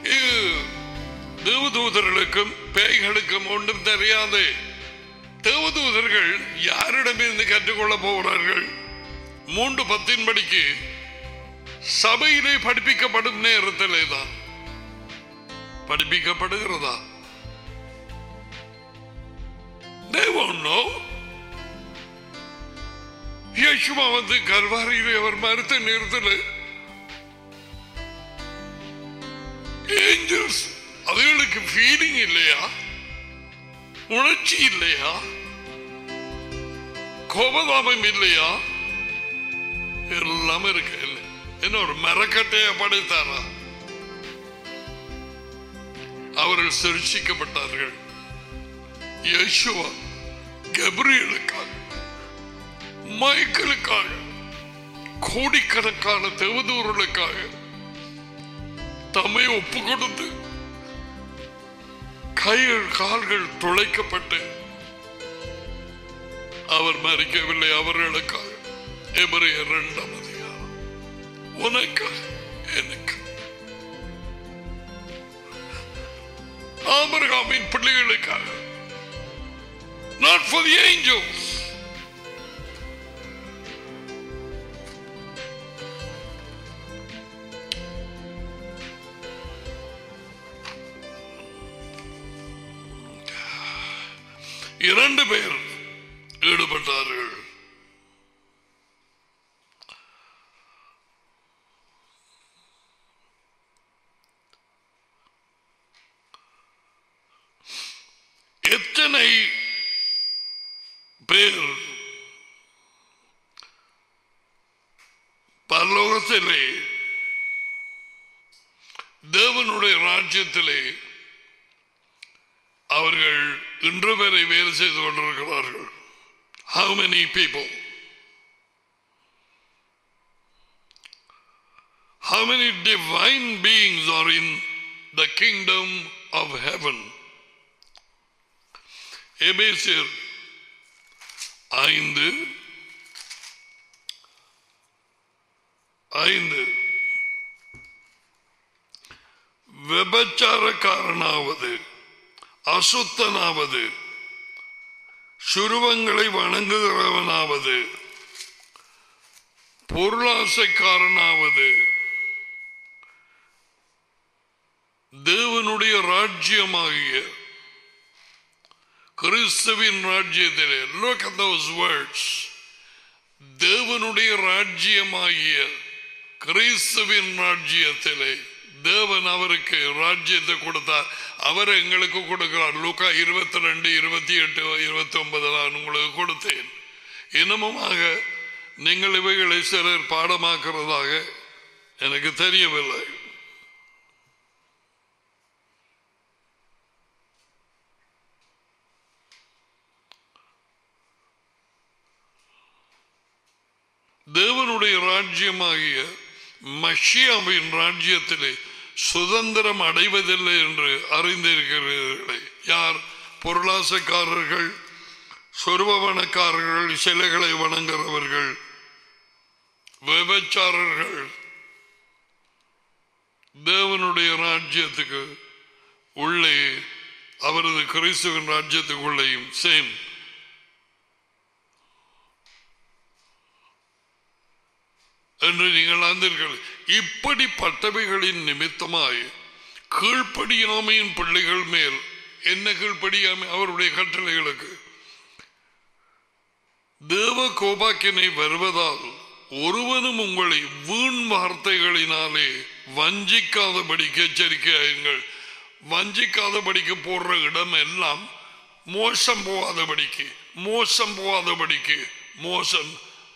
தேவதூதர்களுக்கும் பேய்களுக்கும் ஒன்றும் தெரியாது. தேவதூதர்கள் யாரிடமிருந்து கற்றுக்கொள்ள போகிறார்கள்? 3:10 படிக்கு சபையிலே படிப்பிக்கப்படும் நேரத்திலே தான் படிப்பிக்கப்படுகிறதா? They won't know. யேசுவா வந்து கல்வாரியிலே அவர் மறுத்த நேரத்தில் ஏஞ்சல்ஸ் அதுகளுக்கு ஃபீலிங் இல்லையா? உணர்ச்சி இல்லையா? கோபதாபம் இல்லையா? எல்லாம் இருக்கு. என்ன ஒரு மரக்கட்டையை படைத்தாரா? அவர்கள் சிருஷ்டிக்கப்பட்டார்கள். யேசுவா கபிரியலுக்காக, மைக்கேலுக்காக, கோடிக்கணக்கான தேவதூர்களுக்காக தம்மை ஒப்பு கொடுத்து கைகள் கால்கள் துளைக்கப்பட்டு அவர் மறிக்கவில்லை. அவர்களுக்காக எபிரேயர் 2ஆம் அதிகாரம். உனக்காக, எனக்கு, ஆபிரகாமின் பிள்ளைகளுக்காக, not for the angels. இரண்டு பேர் ஈடுபட்டார்கள். எத்தனை பேர் பரலோகத்திலே தேவனுடைய ராஜ்யத்திலே அவர்கள் இன்று வரை வேலை செய்து கொண்டிருக்கிறார்கள்? How many people? How many divine beings are in the kingdom of heaven? எபேசியர் 5:5 விபச்சாரக்காரனாவது, அசுத்தனாவது, சுருவங்களை வணங்குகிறவனாவது, பொருளாசைக்காரனாவது தேவனுடைய ராஜ்யமாகிய கிறிஸ்துவின் ராஜ்யத்திலே, look at those words, தேவனுடைய ராஜ்யமாகிய கிறிஸ்துவின் ராஜ்யத்திலே தேவன் அவருக்கு ராஜ்யத்தை கொடுத்தார். அவர் எங்களுக்கு கொடுக்கிறார். லூக்கா 22, 28, 29 நான் உங்களுக்கு கொடுத்தேன். இன்னமுமாக நீங்கள் இவைகளை சிலர் பாடமாக்குறதாக எனக்கு தெரியவில்லை. தேவனுடைய ராஜ்யமாகிய மஷியாவின் ராஜ்யத்திலே சுதந்திரம் அடைவதில்லை என்று அறிந்திருக்கிறீர்களே. யார்? பொருளாசைக்காரர்கள், சொருபவனக்காரர்கள், சிலைகளை வணங்குகிறவர்கள், விபச்சாரர்கள் தேவனுடைய ராஜ்யத்துக்கு உள்ளே, அவரது கிறிஸ்துவின் ராஜ்யத்துக்குள்ளேயும் சேம். என்று நீங்கள் அறிந்தீர்கள். இப்படிப்பட்டவைகளின் நிமித்தமாய் கீழ்ப்படியாமையின் பிள்ளைகள் மேல் என்ன கீழ்ப்படியாமை? அவருடைய கட்டளைகளுக்கு தேவ கோபாக்கினை வருவதால் ஒருவனும் உங்களை வீண் வார்த்தைகளினாலே வஞ்சிக்காதபடிக்கு எச்சரிக்கையாயுங்கள். வஞ்சிக்காதபடிக்கு போடுற இடம் எல்லாம் மோசம் போகாதபடிக்கு, மோசம் போகாதபடிக்கு, மோசம்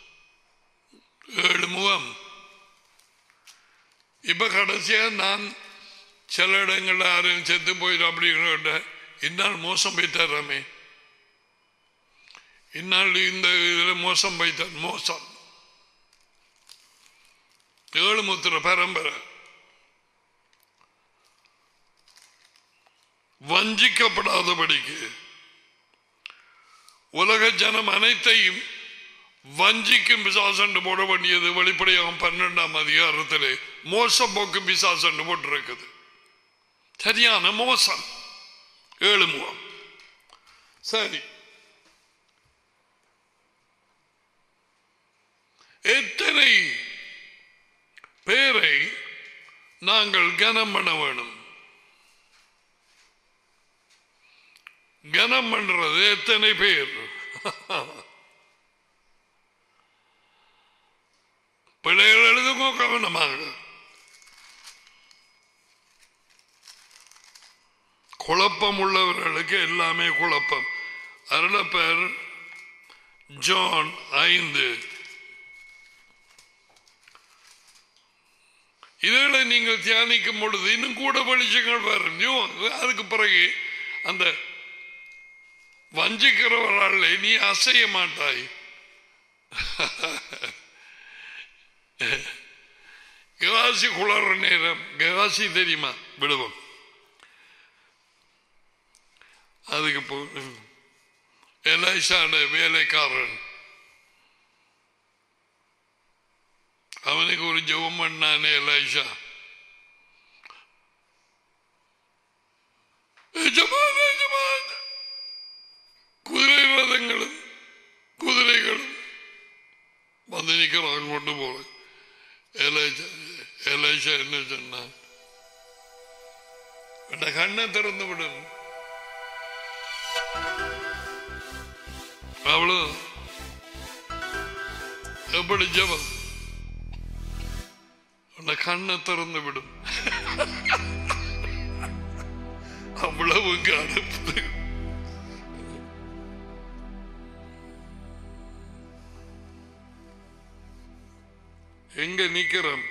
7 முகம். இப்ப கடைசியா நான் சில இடங்கள்ல யாரும் செத்து போயிடும் அப்படிங்கிற இந்நாள் மோசம் போய்த்தாராமே, இந்நாள் இந்த இதுல மோசம் போய்த்தார். மோசம் 7 முத்திர பரம்பரை வஞ்சிக்கப்படாதபடிக்கு உலக ஜனம் அனைத்தையும் வஞ்சிக்கும் பிசாசு போட வேண்டியது வெளிப்படையாகும் 12ஆம் அதிகாரத்திலே மோசம் போக்கும் பிசாசு போட்டிருக்குது. சரியான மோசம் 7 முகம். சரி, எத்தனை பேரை நாங்கள் கனம் பண்ண வேணும்? கனம் பண்றது எத்தனை பேர்? பிள்ளைகள் எழுதுங்க கவனமாக. குழப்பம் உள்ளவர்களுக்கு எல்லாமே குழப்பம். அருளப்பர் ஜான் 5 இதுகளை நீங்கள் தியானிக்கும் பொழுது இன்னும் கூட வெளிச்சங்கள் வரும். அதுக்கு பிறகு அந்த வஞ்சிக்கிறவரால் நீ அசைய மாட்டாய். ககாசி குளற நேரம், ககாசி தெரியுமா? விடுவோம். அதுக்கு எலைசான வேலைக்காரன் அவனுக்கு ஒரு ஜெபம் பண்ணானே எலைசா, குதிரை ரதங்களும் குதிரைகளும் வந்து நிற்கிறான் கொண்டு போல. எலைசா என்ன சொன்னான்? கண்ணை திறந்து விடும். அவ்வளவு எப்படி ஜெபம்? கண்ணை திறந்து விடும். அவ்வளவு அனுப்புது. எங்க நிக்கிறோம்?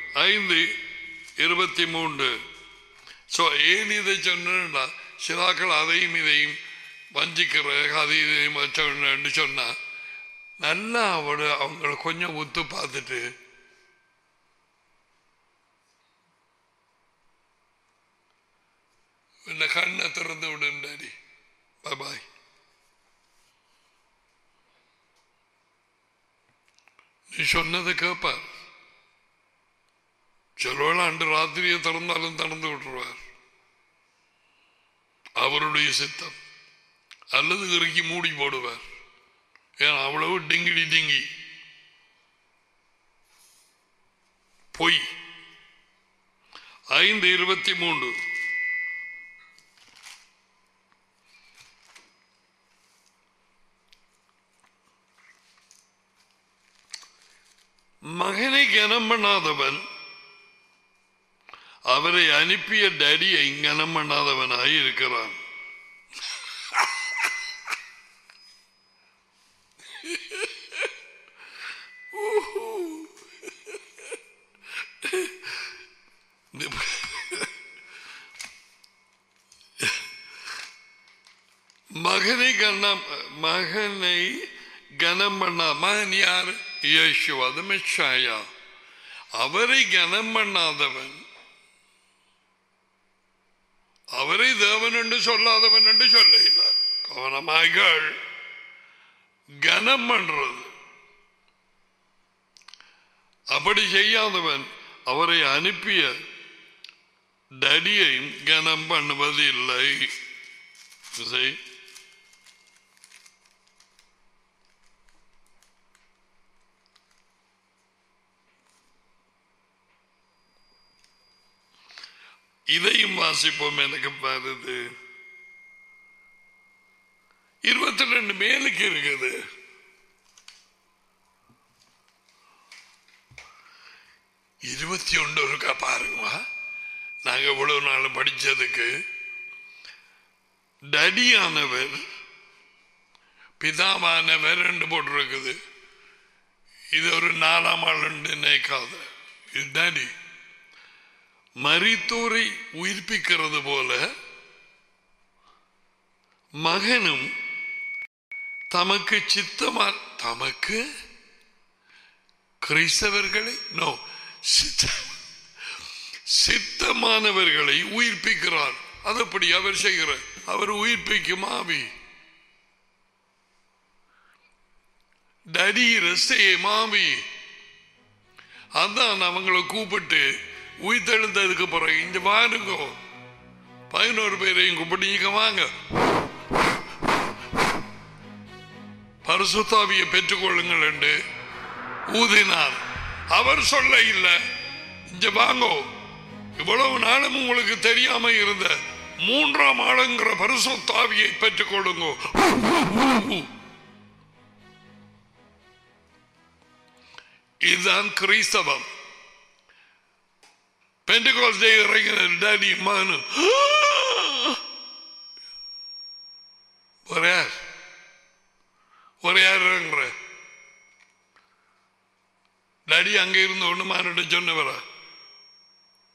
5:23. ஏன் இதை சொன்னா, சிலாக்கள் அதையும் இதையும் வஞ்சிக்கிற அது இதையும் சொன்னா நல்லா அவங்களை கொஞ்சம் ஒத்து பார்த்துட்டு இந்த கண்ணை திறந்து விடுண்டாடி. பாய். நீ சொன்னதை கேட்பார். சிலவள் அன்று ராத்திரியை திறந்தாலும் திறந்து விட்டுருவார். அவருடைய சித்தம். அல்லது இறுக்கி மூடி போடுவார். ஏன் அவ்வளவு டிங்கிடி டிங்கி பொய். 5:23. மகனை கனம் பண்ணாதவன் அவரை அனுப்பிய டேடியை கனம் பண்ணாதவனாய் இருக்கிறான். மகனை கனம் பண்ணா. மகன் யார்? இயேசுவா, அது மெஷாயா. அவரை கனம் பண்ணாதவன், அவரை தேவன் என்று சொல்லாதவன் என்று சொல்ல இல்லை. கவனமாக கனம் பண்றது. அப்படி செய்யாதவன் அவரை அனுப்பிய டடியையும் கனம் பண்ணுவது இல்லை. இதையும் வாசிப்போம். எனக்கு பாருது 22 மேலுக்கு இருக்குது. இருபத்தி ஒன்று இருக்கா பாருங்க. நாங்க இவ்வளவு நாள் படிச்சதுக்கு டடியானவர் பிதாவானவர் என்று போட்டிருக்குது. இது ஒரு 4ஆம் ஆள் நினைக்காத. இது டடி மரித்தோரை உயிர்ப்பிக்கிறது போல மகனும் தமக்கு சித்தமா தமக்கு கிறிஸ்தவர்களை சித்தமானவர்களை உயிர்ப்பிக்கிறார். அதப்படி அவர் செய்கிறார். அவர் உயிர்ப்பிக்கும் ஆவி. டடி ரசையை மாவி. அதான் அவங்களை கூப்பிட்டு உயிர்த்தெழுந்ததுக்கு பிறகு இங்க பாருங்க 11 பேரையும் கூப்பிட்டு வாங்க பரிசுத்தாவியை பெற்றுக்கொள்ளுங்கள் என்று ஊதினார். அவர் சொல்ல இல்லை, இங்க வாங்கோ இவ்வளவு நாளும் உங்களுக்கு தெரியாம இருந்த 3ஆம் ஆளுங்கிற பரிசுத்தாவியை பெற்றுக்கொள்ளுங்க. இதுதான் கிறிஸ்தவம். பெண்டெகோஸ்தே இறங்கின டாடி மகனு ஒரே யார் இறங்குற டாடி அங்க இருந்து ஒண்ணு மானிட்ட சொன்னவரா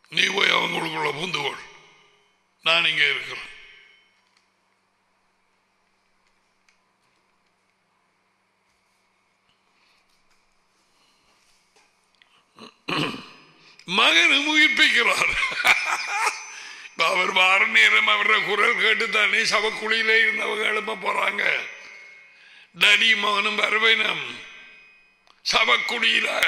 நீ போய் அவங்களுக்குள்ள பூந்துகொள், நான் இங்கே இருக்கிறேன். மகனும் உயிர்ப்பிக்கிறார். அவர் வார நேரம் அவருடைய குரல் கேட்டுத்தானே சவக்குழியில இருந்தவங்க எழுப்ப போறாங்க. டடி மகனும் வரவேனம் சவக்குழியில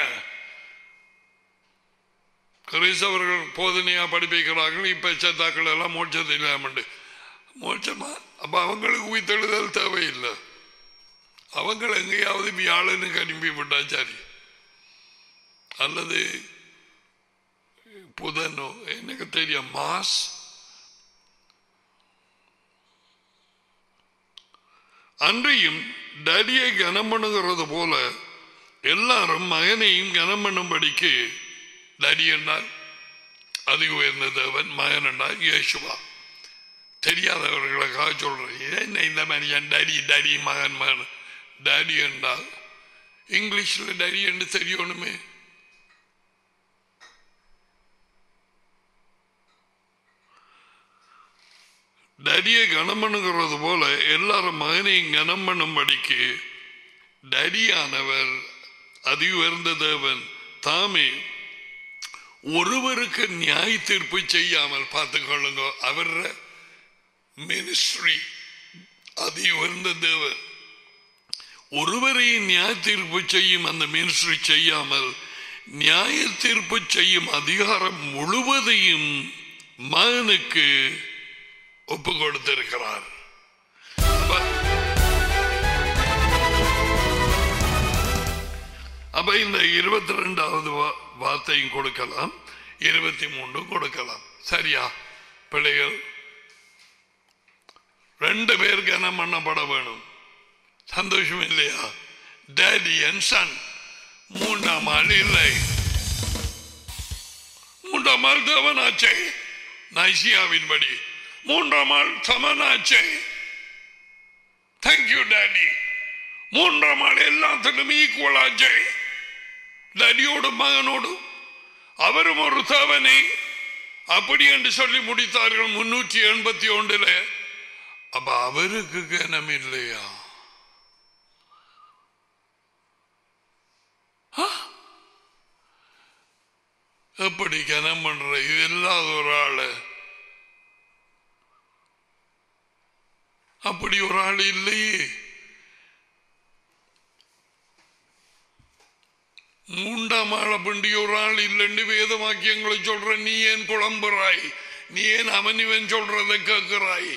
கிறிஸ்தவர்கள் போதனையா படிப்பிக்கிறார்கள். இப்ப சத்தாக்கள் எல்லாம் மோட்சத்தை இல்லாமண்டு மோட்சமா? அப்ப அவங்களுக்கு உயிர்த்தெழுதல் தேவையில்லை. அவங்க எங்கேயாவது வியாழனுக்கு அனுப்பி விட்டா சரி, அல்லது புதனோ எனக்கு தெரியும். மாஸ் அன்றையும் டடியை கனம் பண்ணுகிறது போல எல்லாரும் மகனையும் கனம் பண்ணும்படிக்கு, டடி என்றால் அதி உயர்ந்த தேவன், மகன் என்றால் இயேசுவா. தெரியாதவர்களுக்காக சொல்றேன். என்ன இந்த மாதிரி டடி டடி மகன் மகன்? டடி என்றால் இங்கிலீஷ்ல டடி என்று தெரியணுமே. டடியை கனம் பண்ணுகிறது போல எல்லாரும் மகனையும் கனம் பண்ணும்படிக்கு டடியானவர் அதி உயர்ந்த தேவன் தாமே ஒருவருக்கு நியாய தீர்ப்பு செய்யாமல் பார்த்துக்கொள்ளுங்க. அவர் மினிஸ்ட்ரி அதி உயர்ந்த தேவன் ஒருவரையும் நியாய தீர்ப்பு செய்யும் அந்த மினிஸ்ட்ரி செய்யாமல் நியாய தீர்ப்பு செய்யும் அதிகாரம் முழுவதையும் மகனுக்கு ஒப்பு கொடுத்திருக்கிறார். அப்ப இந்த 22வது வார்த்தையும் கொடுக்கலாம், 23 கொடுக்கலாம். சரியா பிள்ளைகள்? 2 பேர் கனம் பண்ணப்பட வேணும். சந்தோஷம் இல்லையா? Daddy and son. 3ஆம் ஆள் இல்லை. 3ஆம் ஆள் தேவனாச்சே நைசியாவின்படி. 3ஆம் ஆள் சமனாச்சே. Thank you daddy. 3ஆம் ஆள் எல்லாத்திலும் ஈக்குவலாச்சே. டாடியோடு மகனோடு அவரும் ஒரு தேவனை அப்படி என்று சொல்லி முடித்தார்கள் 381. அப்ப அவருக்கு கனம் இல்லையா? எப்படி கனம் பண்ற? இது இல்லாத ஒரு ஆளு, அப்படி ஒரு ஆள் இல்லையே. 3ஆம் ஆள பண்டி ஒரு ஆள் இல்லைன்னு வேத வாக்கியங்களை சொல்ற. நீ ஏன் குழம்புறாய்? நீ ஏன் அவன் இவன் சொல்றதை கேட்கிறாய்?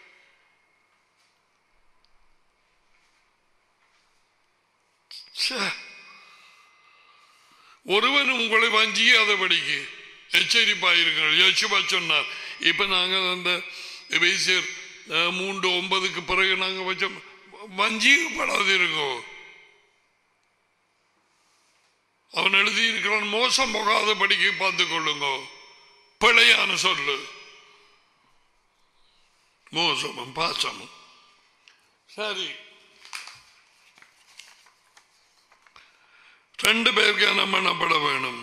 ஒருவன் உங்களை வஞ்சியாதபடிக்கு எச்சரிப்பாயிருங்கள். யேசுவா சொன்னார். இப்ப நாங்க அந்த எபேசியர் 3:9 பிறகு நாங்க வச்சோம், வஞ்சிக்கப்படாது இருக்கோ. அவன் எழுதி இருக்கிறான், மோசம் போகாதபடிக்கு பார்த்துக் கொள்ளுங்க. பிழையான சொல்லு, மோசமும் பாசமும். சரி, 2 பேர் கனம் பண்ணப்பட வேணும்.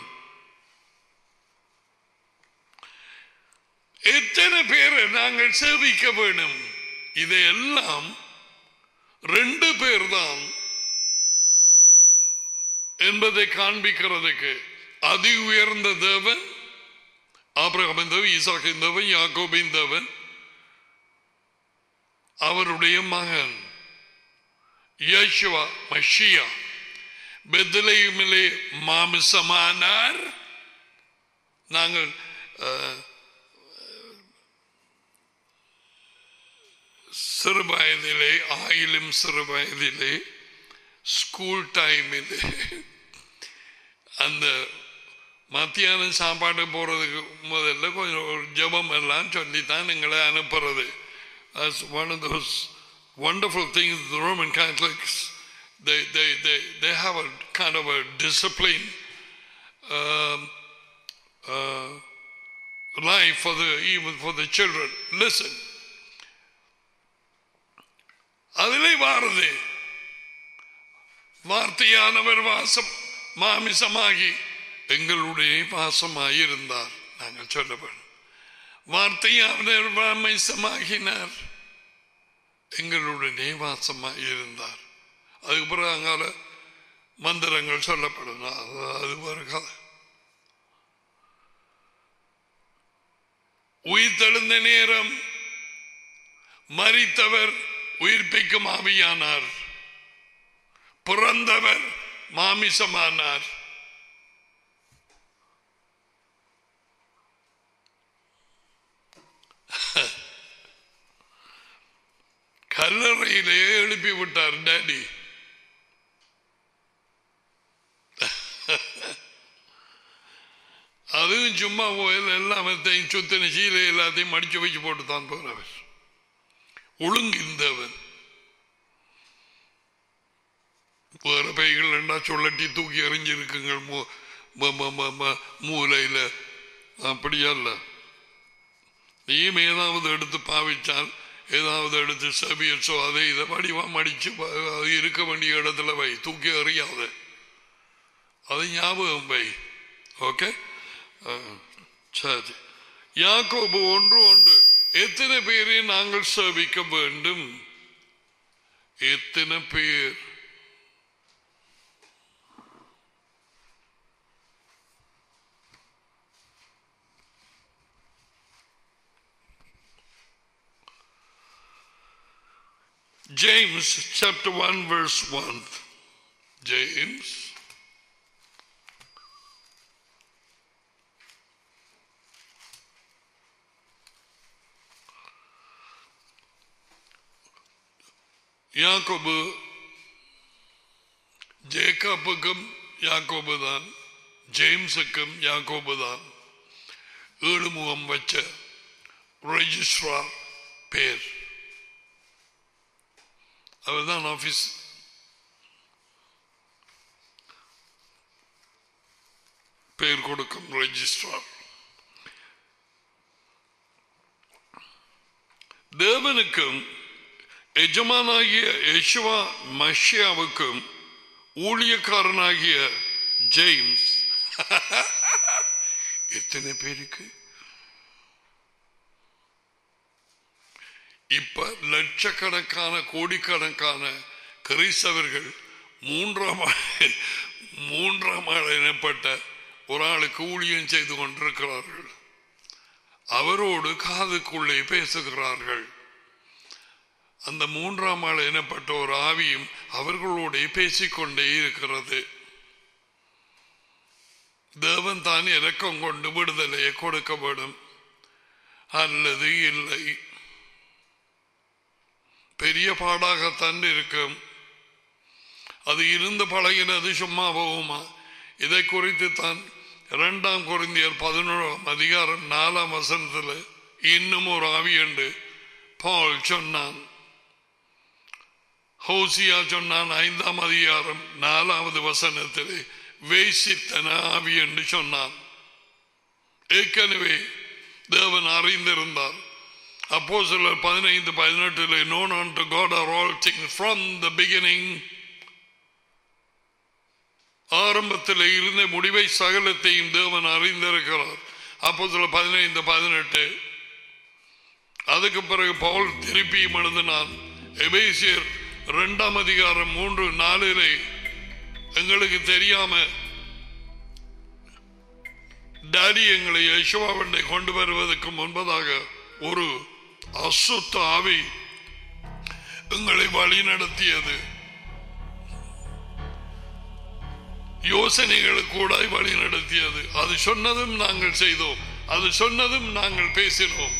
எத்தனை பேரை நாங்கள் சேவிக்க வேணும்? இதையெல்லாம் 2 பேர் தான் என்பதை காண்பிக்கிறதுக்கு. அதி உயர்ந்த தேவன் ஆபிரகாமின் தேவன், ஈசாக்கின் தேவன், யாக்கோபின் தேவன், அவருடைய மகன் யேசுவா மஷியா பெத்லெஹேமிலே மாமிசமானார். நாங்கள் சிறு வயதிலே, ஆயிலும் சிறு வயதிலே, ஸ்கூல் டைமிலே அந்த மத்தியானம் சாப்பாடு போறதுக்கு முதல்ல கொஞ்சம் ஒரு ஜபம் எல்லாம் சொல்லித்தான் எங்களை அனுப்புறது. That's one of those wonderful things the Roman Catholics, they have a kind of a discipline life for even for the children. Listen, அதிலே வாரது வார்த்தையானவர் வாசம் மாமிசமாகி எங்களுடைய வாசமாயிருந்தார். நாங்கள் சொல்லப்படும் வார்த்தையை மாமிசமாகினார், எங்களுடனே வாசமாக இருந்தார். அதுக்கு பிறகு அங்கால மந்திரங்கள் சொல்லப்படும். அது ஒரு கதை. உயிர் தெழுந்த நேரம் மரித்தவர் உயிர்ப்பிக்கும் ஆவியானார், பிறந்தவர் மாமிசமானார். கல்லறையிலே எழுப்பி விட்டார் டாடி. அதுவும் சும்மா போயில் எல்லாத்தையும் சுத்தின சீலை எல்லாத்தையும் மடிச்சு வச்சு போட்டு தான் போறவர். ஒழுங்கிருந்தவன் வேற பைகள் என்ன சொல்லட்டி தூக்கி எறிஞ்சிருக்குங்கள் மூலையில. அப்படியல்ல, நீயும் ஏதாவது எடுத்து பாவிச்சால், ஏதாவது எடுத்து சபியச்சோ அதை இதை வடிவா மடிச்சு இருக்க வேண்டிய இடத்துல வை, தூக்கி எறியாத. அது ஞாபகம் வை. ஓகே, சரி. யாக்கோபு 1:1. எத்தனை பேரை நாங்கள் சேவிக்க வேண்டும்? எத்தனை பேர்? James chapter 1 verse 1. James யாக்கோபு, ஜேக்கப்புக்கும் யாக்கோபு தான், ஜேம்ஸுக்கும் யாக்கோபு தான். 7 முகம் வச்ச ரெஜிஸ்ட்ரார் பேர். அவர்தான் ஆபீஸ் பேர் கொடுக்கும் ரெஜிஸ்ட்ரார். தேவனுக்கும் எஜமானாகிய யெஷுவா மஷியாவுக்கும் ஊழியக்காரனாகிய ஜேம்ஸ். எத்தனை பேருக்கு? இப்ப லட்சக்கணக்கான கோடிக்கணக்கான கிறிஸ்தவர்கள் மூன்றாம் ஆள் எனப்பட்ட ஒரு ஆளுக்கு ஊழியம் செய்து கொண்டிருக்கிறார்கள். அவரோடு காதுக்குள்ளே பேசுகிறார்கள். அந்த மூன்றாம் ஆள் எனப்பட்ட ஒரு ஆவியும் அவர்களோட பேசிக்கொண்டே இருக்கிறது. தேவன் தான் இரக்கம் கொண்டு விடுதலையை கொடுக்கப்படும் அல்லது இல்லை. பெரிய பாடாகத்தான் இருக்கும். அது இருந்து பழகினது சும்மா போகுமா? இதை குறித்து தான் 2 கொரிந்தியர் 11:4 இன்னும் ஒரு ஆவி என்று பவுல் சொன்னான். ஹோசியா சொன்னான் 5:4 வேசித்தன ஆவி என்று சொன்னான். ஏற்கனவே தேவன் அறிந்திருந்தார். அப்போஸ்தலர் 15:18 known unto God are all things from the beginning. ஆரம்பத்தில் இருந்த முடிவை சகலத்தையும் தேவன் அறிந்திருக்கிறார். அப்போஸ்தலர் 15:18. அதுக்கு பிறகு பவுல் திருப்பியும் எழுதினான். எபேசியர் 2:3-4 எங்களுக்கு தெரியாம டாடி எங்களை யெஷுவாவை கொண்டு வருவதற்கு முன்பதாக ஒரு அசுத்த ஆவி எங்களை வழி நடத்தியது. யோசனைகளுக்கு கூட வழி நடத்தியது. அது சொன்னதும் நாங்கள் செய்தோம், அது சொன்னதும் நாங்கள் பேசினோம்.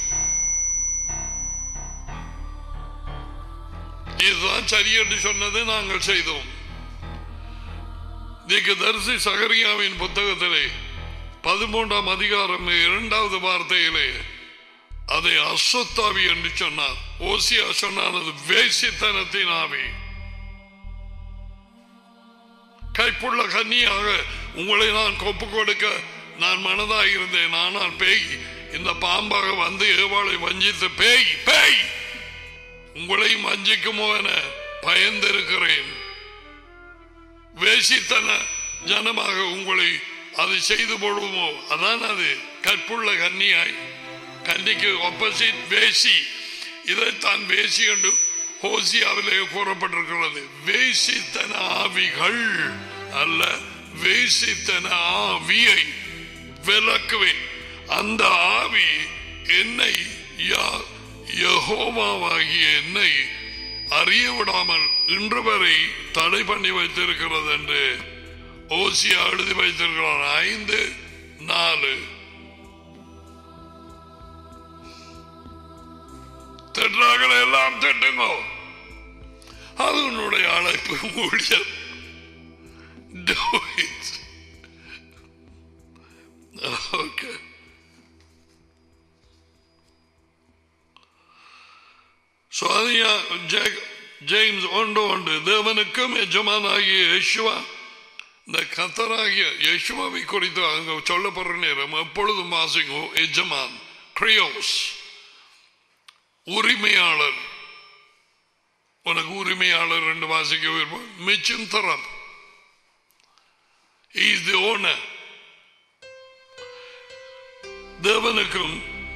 இதுதான் சரி என்று சொன்னது நாங்கள் செய்தோம். தீர்க்கதரிசி சகரியாவின் புத்தகத்திலே 13ஆம் அதிகாரம் 2வது வார்த்தையிலே அதை அசுத்தாவி என்று சொன்னார். ஓசியா சொன்னார் அது வேசித்தனத்தின் ஆவி. கைப்புள்ள கன்னியாக உங்களை நான் கொப்பு கொடுக்க நான் மனதாக இருந்தேன். ஆனால் பேய் இந்த பாம்பாக வந்து ஏவாளை வஞ்சித்து பேய் பேய் உங்களையும் வஞ்சிக்குமோ என பயந்திருக்கிறேன். வேசித்தன ஜனமாக உங்களை அது செய்து போடுவோமோ, அதான் அது கற்புள்ள கன்னியாய், கன்னிக்கு ஆப்போசிட் வேசி. இதைத்தான் வேசி என்று ஹோசியாவிலே கூறப்பட்டிருக்கிறது. வேசித்தன ஆவிகள் அல்ல, வேசித்தன ஆவியை விலக்குவேன். அந்த ஆவி என்னை யெகோவாவாகிய என்னை அறிய விடாமல் இன்று வரை தடை பண்ணி வைத்திருக்கிறது என்று ஓசியா எழுதி வைத்திருக்கிறார். 5:4 திட்டார்கள் எல்லாம் திட்டுங்க, அது உன்னுடைய அழைப்பு ஊழியர். Do it. Okay. So James 1:1 தேவனுக்கும் எஜமானாகிய யெகோவா, இந்த கர்த்தராகிய யெகோவாவை குறித்து அங்க சொல்லப்படுற நேரம் எப்பொழுதும் வாசிங்கோ. எஜமான், கிரியோஸ், உரிமையாளர். உனக்கு உரிமையாளர் என்று வாசிக்க மிச்சம் தரம். He is the owner. தேவனுக்கும்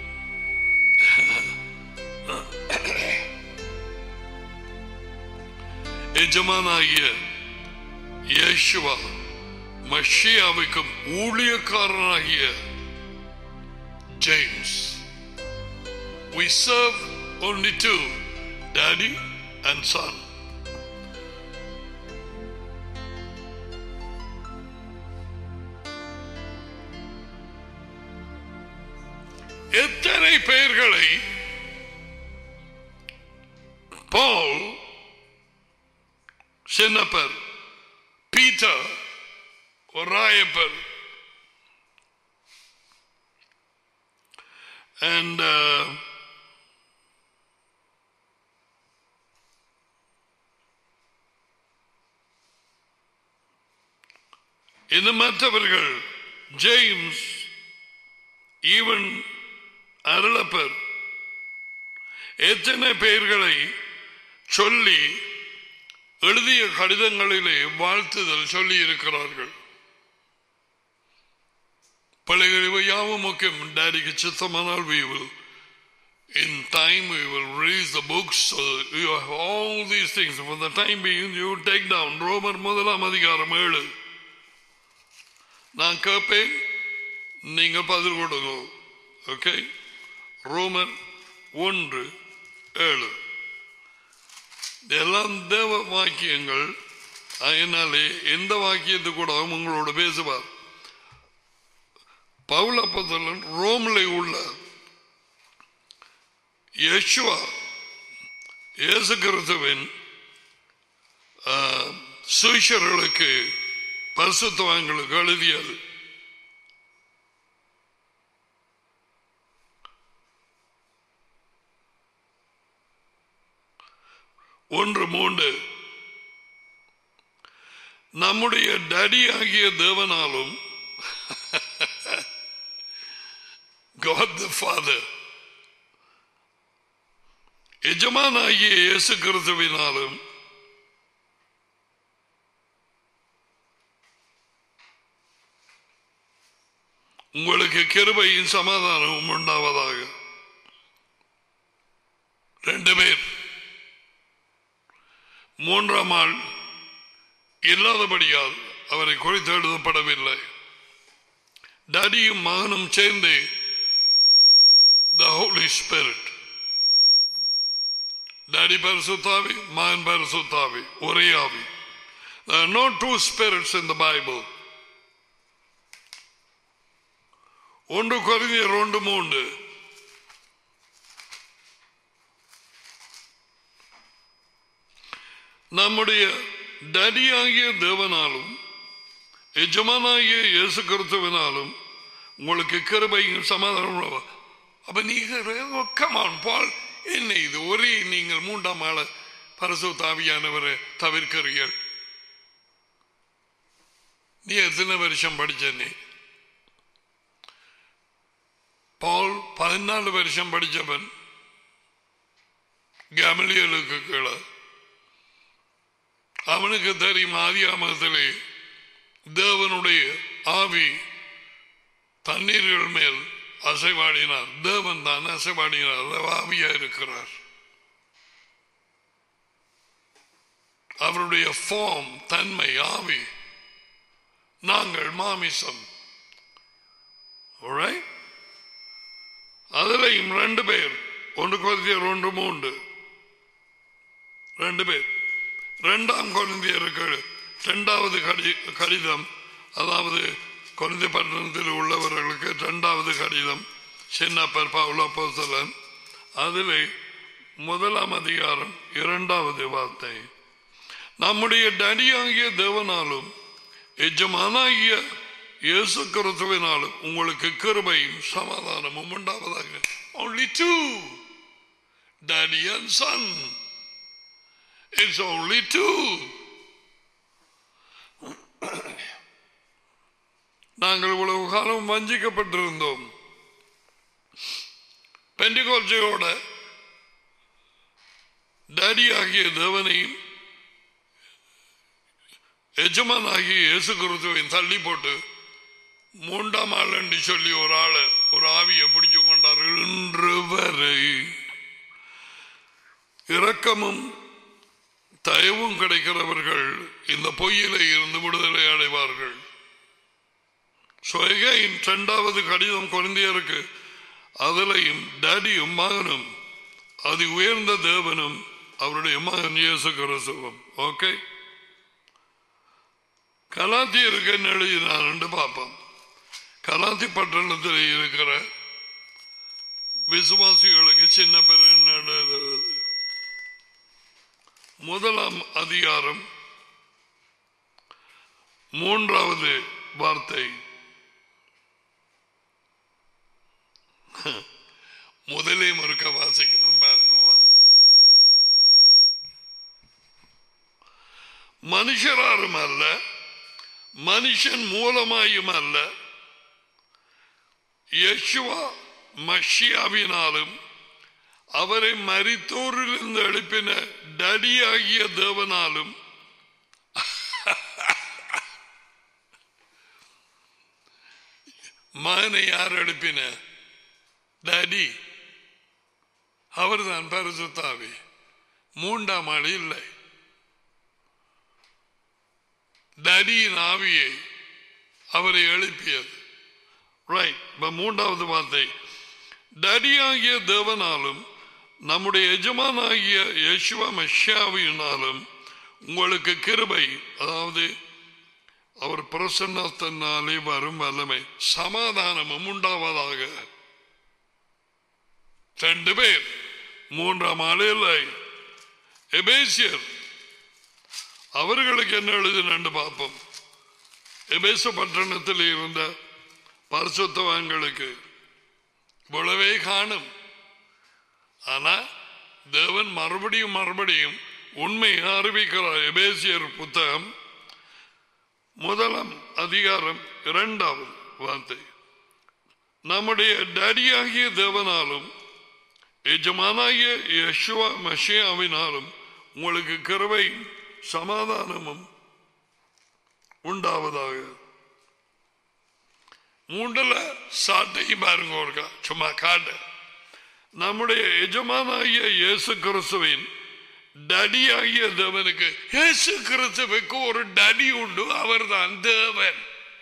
எஜமானாகிய யெகோவா மஷியாவுக்கும் ஊழியக்காரனாகிய James. We serve only two, daddy and son. எத்தனை பெயர்களை Paul, Chinnappar, Peter, Rayappar and இந்த மற்றவர்கள் ஜேம்ஸ், ஈவன் அருளப்பர், எத்தனை பெயர்களை சொல்லி எழுதிய கடிதங்களிலே வாழ்த்துதல் சொல்லி இருக்கிறார்கள். பிள்ளைகளை யாவும் முக்கியம். டாடிக்கு சித்தமானால் we will in time we will release the books, so you have all these things. For the time being you take down ரோமர் 1:7. நான் கேட்பேன், நீங்க பதில் கொடுங்க. ஓகே, ரோமர் 1:7 எல்லாம் தேவ வாக்கியங்கள். அதனாலே எந்த வாக்கியத்து கூட உங்களோட பேசுவார். பவுல் அப்போஸ்தலன் ரோமிலே உள்ள யெகோவா இயேசு கிறிஸ்துவின் சீஷர்களுக்கு பரிசுத்தவான்களுக்கு எழுதியது. ஒன்று 3 நம்முடைய டாடி ஆகிய தேவனாலும் God the Father, எஜமானாகிய இயேசு கிறிஸ்துவினாலும் உங்களுக்கு கிருபையும் சமாதானமும் உண்டாவதாக. 2 பேர், 3ஆம் ஆள் இல்லாதபடியால் அவரை குறித்து எழுதப்படவில்லை. டாடியும் மகனும் சேர்ந்து the Holy Spirit. டாடி பரிசுத்தாவி, மகன் பரிசுத்தாவி, ஒரே ஆவி. There are no two spirits in the Bible. 1 கொரிந்தியர் 2:3 நம்முடைய டாடியாகிய தேவனாலும் எஜமானாகிய இயேசு கிறிஸ்துவினாலும் உங்களுக்கு கிருபையும் சமாதானம். அப்ப நீங்க கமான் பால், என்ன இது ஒரே நீங்கள் 3ஆம் ஆள பரிசுத்த ஆவியானவரை தவிர்க்கிறீர்கள். நீ எத்தனை வருஷம் படிச்ச? நீ பால் 14 வருஷம் படிச்சவன். கமலியலுக்கு கீழே அவனுக்கு தெரியும் ஆதியாகமத்திலே தேவனுடைய ஆவி தண்ணீர்கள் மேல் அசைவாடினார். தேவன் தான் அசைவாடினார், ஆவியா இருக்கிறார். அவருடைய ஃபார்ம், தன்மை ஆவி, நாங்கள் மாமிசம். அதிலையும் 2 பேர், 1 கொரிந்தியர் 1:3, 2 பேர். 2 கொரிந்தியருக்கு 2வது கடிதம், அதாவது கொரிந்திய பட்டணத்தில் உள்ளவர்களுக்கு 2வது கடிதம், சின்னப்பர் பவுல் அப்போஸ்தலன். அதிலே 1ஆம் அதிகாரம் 2வது வார்த்தை, நம்முடைய டடியாகிய தேவனாலும் எஜமானாகிய இயேசு கிறிஸ்துவினாலும் உங்களுக்கு கிருபையும் சமாதானமும் உண்டாவதாக. Only 2, Daddy and Son. It's only 2. நாங்கள் இவ்வளவு காலம் வஞ்சிக்கப்பட்டிருந்தோம். பெண்டிகோஸ்தேயோட டாடி ஆகிய தேவனையும் எஜமானாகிய இயேசு கிறிஸ்துவையும் தள்ளி போட்டு 3ஆம் ஆள் என்று சொல்லி ஒரு ஆவியை பிடிச்சு கொண்டார்கள். இன்று வரை இரக்கமும் தயவும் கிடைக்கிறவர்கள் இந்த பொய்யிலே இருந்து விடுதலை அடைவார்கள். 2வது கடிதம் கொரிந்தியருக்கு, அதிலையும் டாடியும் மகனும் அது உயர்ந்த தேவனும் அவருடைய மகன் இயேசு கிறிஸ்துவும். ஓகே, கலாத்தியருக்கு என்ன எழுதினார் என்று பார்ப்போம். கலாத்தி பட்டணத்தில் இருக்கிற விசுவாசிகளுக்கு சின்ன பேர் என்ன எழுதுவது? 1ஆம் அதிகாரம் 3வது வார்த்தை. முதலே மறுக்க வாசிக்கணும் பாருங்க. மனுஷராரும் அல்ல, மனுஷன் மூலமாயும் அல்ல, யெஷுவா மஷியாவினாலும் அவரை மரித்தோரிலிருந்து எழுப்பின டடியாகிய தேவனாலும் மகனை யார் எழுப்பின? டாடி. அவர்தான் பரிசுத்த ஆவி. 3ஆம் ஆள் இல்லை. டாடியின் ஆவியை அவரை எழுப்பியது. ரைட். 3வது வார்த்தை, டாடியாகிய தேவனாலும் நம்முடைய எஜமானாகிய யெஷுவா மஷியாவினாலும் உங்களுக்கு கிருபை, அதாவது அவர் பிரசன்னத்தினாலே வரும் வல்லமை, சமாதானமும் உண்டாவதாக. 2 பேர், 3ஆம் ஆள் இல்லை. எபேசியர், அவர்களுக்கு என்ன எழுதினு பார்ப்போம். எபேச பட்டணத்தில் இருந்த பரிசுத்தவான்களுக்கு இவ்வளவே காணும். ஆனா தேவன் மறுபடியும் உண்மையை அறிவிக்கிறார். எபேசியர் புத்தகம் 1ஆம் அதிகாரம் 2வது வார்த்தை, நம்முடைய டாடியாகிய தேவனாலும் எஜமானாகிய யெஷுவா மஷியாவினாலும் உங்களுக்கு கிருபையும் சமாதானமும் உண்டாவதாக. 3ல சாட்டையும் பாருங்க, ஒருக்கா சும்மா காட்ட. நம்முடைய எஜமானாகிய இயேசு கிறிஸ்துவின் டடியாகிய தேவனுக்கு, இயேசு கிறிஸ்துவுக்கு ஒரு டடி உண்டு, அவர்தான் தேவன்.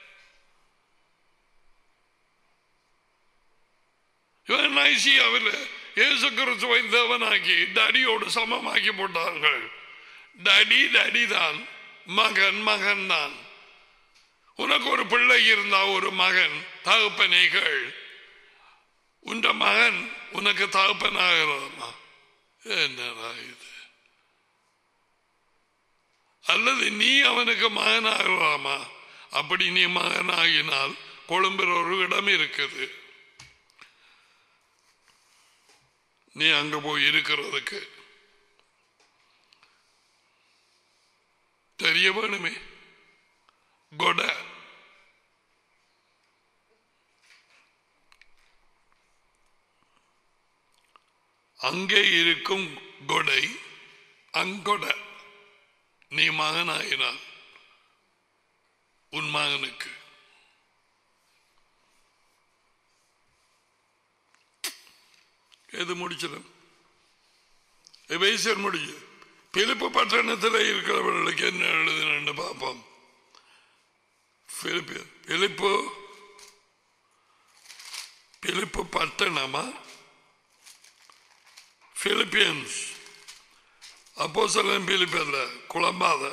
அவர் இயேசு கிறிஸ்துவை தேவனாக்கி டடியோடு சமமாக்கி போட்டார்கள். டடி தான், மகன் தான். உனக்கு ஒரு பிள்ளை இருந்தா ஒரு மகன் தகப்பனைகள், உன்ற மகன் உனக்கு தகப்பனாகலாமா? என்னடா இது? அல்லது நீ அவனுக்கு மகனாகலாமா? அப்படி நீ மகனாகினால் கொழும்பில் ஒரு இடம் இருக்குது, நீ அங்க போய் இருக்கிறதுக்கு தெரிய வேணுமே. கொட அங்கே இருக்கும் கொடை அங்கொட. நீ மகனாயினால் உன் மகனுக்கு எது முடிச்சிடும் எபேசியர் முடிச்சு பிலிப்பு பட்டணத்தில் இருக்கிறவர்களுக்கு என்ன எழுதுன்னு பார்ப்போம். பிலிப்பு பட்டணமா பிலிப்பியன்ஸ் அப்போஸ்தலன் பிலிப்பு அல்ல, குழம்பாத.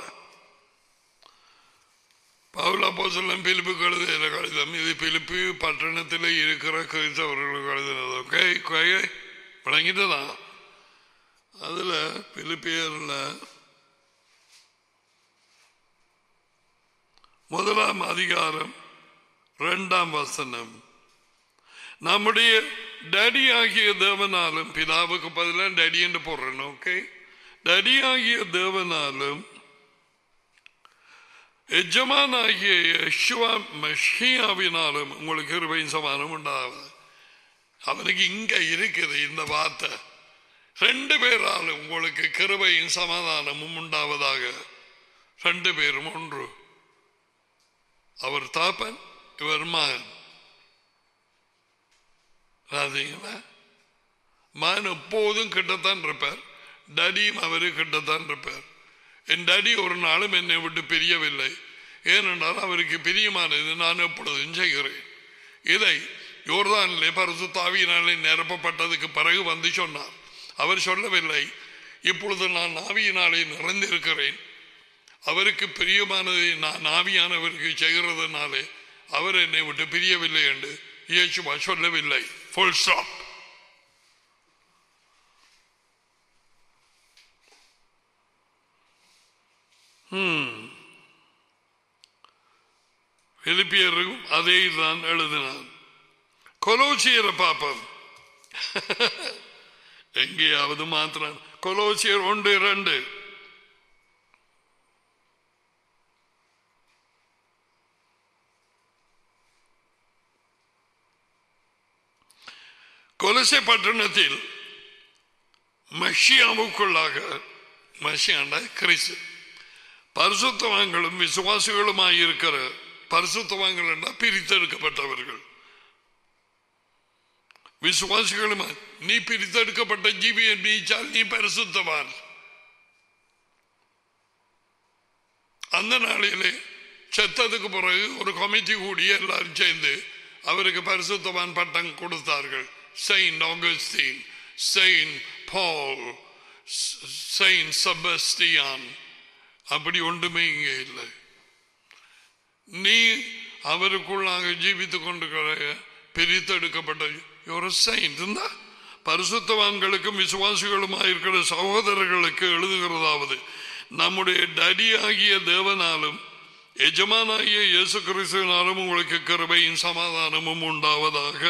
பவுல் அப்போஸ்தலன் பிலிப்புக்கு எழுதின கடிதம். இது பிலிப்பு பட்டணத்தில் இருக்கிற கிறிஸ்தவர்களுக்கு எழுதினது. ஓகே, விளங்கிட்டுதான். அதுல பிலிப்பியர்ல 1 அதிகாரம் 2 வசனம். நம்முடைய டடி ஆகிய தேவனாலும், பிதாவுக்கு பதிலாக டடி என்று போடுறேன். ஓகே, டடி ஆகிய தேவனாலும் எஜமானாகிய யெஷுவா மஷியாவினாலும் உங்களுக்கு கிருபையும் சமாதானமும் உண்டாவது. அவனுக்கு இங்க இருக்குது இந்த வார்த்தை. 2 பேராலும் உங்களுக்கு கிருபையும் சமாதானமும் உண்டாவதாக. 2 பேரும் ஒன்று. அவர் தாப்பன், இவர் மகன். மகன் எப்போதும் கிட்டத்தான் இருப்பார், டடியும் அவரு கிட்டத்தான் இருப்பார். என் டடி ஒரு நாளும் என்னை விட்டு பிரியவில்லை. ஏனென்றால் அவருக்கு பிரியமானது நான் எப்பொழுதும் செய்கிறேன். இதை யோர்தானிலே பரிசுத்த ஆவியினாலே நிரப்பப்பட்டதுக்கு பிறகு வந்து சொன்னார். அவர் சொல்லவில்லை இப்பொழுது நான் ஆவியினாலே நிறைந்திருக்கிறேன், அவருக்கு பிரியமானதை நான் ஆவியானவருக்கு செய்கிறதுனாலே அவர் என்னை விட்டு பிரியவில்லை என்று இயேசுவா சொல்லவில்லை. Full stop. பிலிப்பியரும் அதே தான் எழுதினான். கொலோசியரை பாப்பம். எங்கேயாவது மாத்திரம் கொலோசியர் 1:2. கொலோசை பட்டணத்தில் மஷியாவுக்குள்ளாக, மஷியாண்ட கிறிஸ்து, பரிசுத்தவான்களும் விசுவாசிகளுமாயிருக்கிற, பரிசுத்தவான்கள் என்றால் பிரித்தெடுக்கப்பட்டவர்கள், விசுவாசிகளுமா. நீ பிரித்தெடுக்கப்பட்ட ஜீவியை நீச்சால் நீ பரிசுத்தவான். அந்த நாளிலே செத்ததுக்கு பிறகு ஒரு கமிட்டி கூடி எல்லாரும் சேர்ந்து அவருக்கு பரிசுத்தவான் பட்டம் கொடுத்தார்கள். Saint Augustine, saint Paul, saint Sebastian. அப்படி ஒன்றுமே இங்கே இல்லை. நீ அவருக்குள்ளாக ஜீவித்துக் கொண்டிருக்கிற பிரித்தெடுக்கப்பட்ட ஒரு செயின்ட். பரிசுத்தவான்களுக்கும் விசுவாசிகளுமாயிருக்கிற சகோதரர்களுக்கு எழுதுகிறதாவது, நம்முடைய டடி ஆகிய தேவனாலும் எஜமானாகிய இயேசு கிறிஸ்துவினாலும் உங்களுக்கு கிருபையும் சமாதானமும் உண்டாவதாக.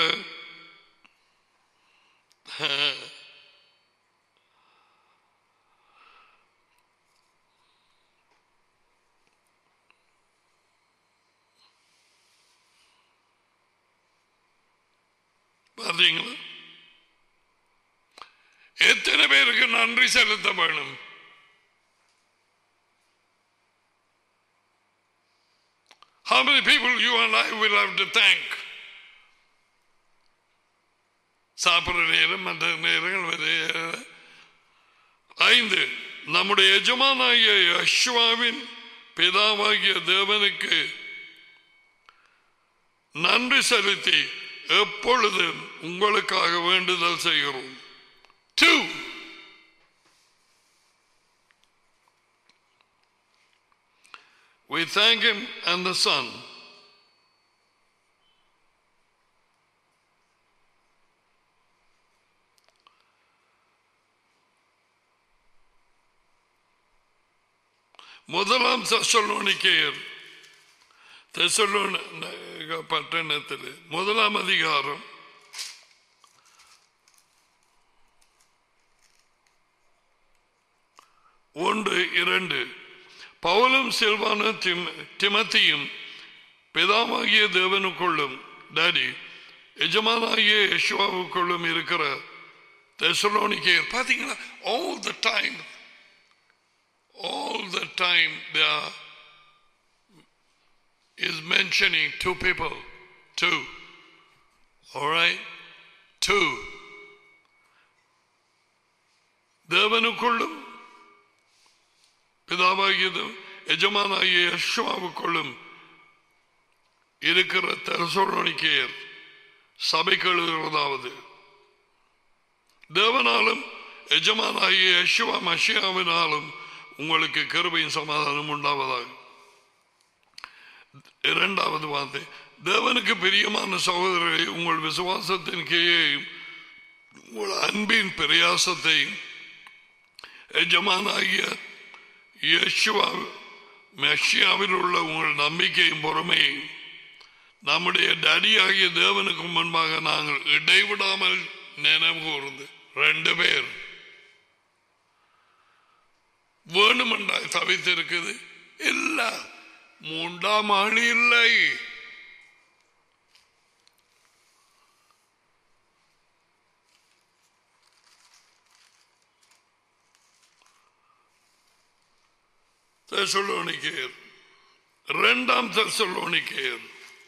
பார்த்தீங்களா? எத்தனை பேருக்கு நன்றி செலுத்த வேணும்? How many people you and I will have to thank? சாப்பிட்ற நேரம் மற்ற நேரங்கள். 5, நம்முடைய எஜமானாகிய யெஷுவாவின் பிதாவாகிய தேவனுக்கு நன்றி செலுத்தி எப்பொழுதும் உங்களுக்காக வேண்டுதல் செய்கிறோம். 2, we thank him and the Son. முதலாம் தெசலோனிக்கேயர் பட்டணத்தில் 1 அதிகாரம் 1-2. பவுலும் சில்வானும் திமத்தியும் பிதாவாகிய தேவனுக்குள்ளும் டாடி எஜமானாகிய யெஷுவாவுக்குள்ளும் இருக்கிற தெசலோனிக்கேயர். பார்த்தீங்களா? all the time there is mentioning 2 people. 2. All right? 2. தேவனுக்குள்ளும் பிதாவாகிய எஜமானாகிய யெகோவாவுக்குள்ளும் இருக்கிற தெசலோனிக்கேயர் சபைக்கு எழுதுகிறதாவது, தேவனாலும் எஜமானாகிய யெகோவா மஷியாவினாலும் உங்களுக்கு கிருபையும் சமாதானம் உண்டாவதாக. இரண்டாவது வார்த்தை, தேவனுக்கு பிரியமான சகோதரரை, உங்கள் விசுவாசத்தின் கீழே உங்கள் அன்பின் பிரயாசத்தை எஜமானாகிய யெகோவா மஷியாவில் உள்ள உங்கள் நம்பிக்கையும் பொறுமையும் நம்முடைய டடியாகிய தேவனுக்கு முன்பாக நாங்கள் இடைவிடாமல் நினைவு கூர்ந்து. 2 பேர் வேணுமென்றால் தவித்திருக்குது இல்ல, 3ஆம் ஆள் இல்லை. தெசலோனிக்கேயர் 2 தெசலோனிக்கேயர்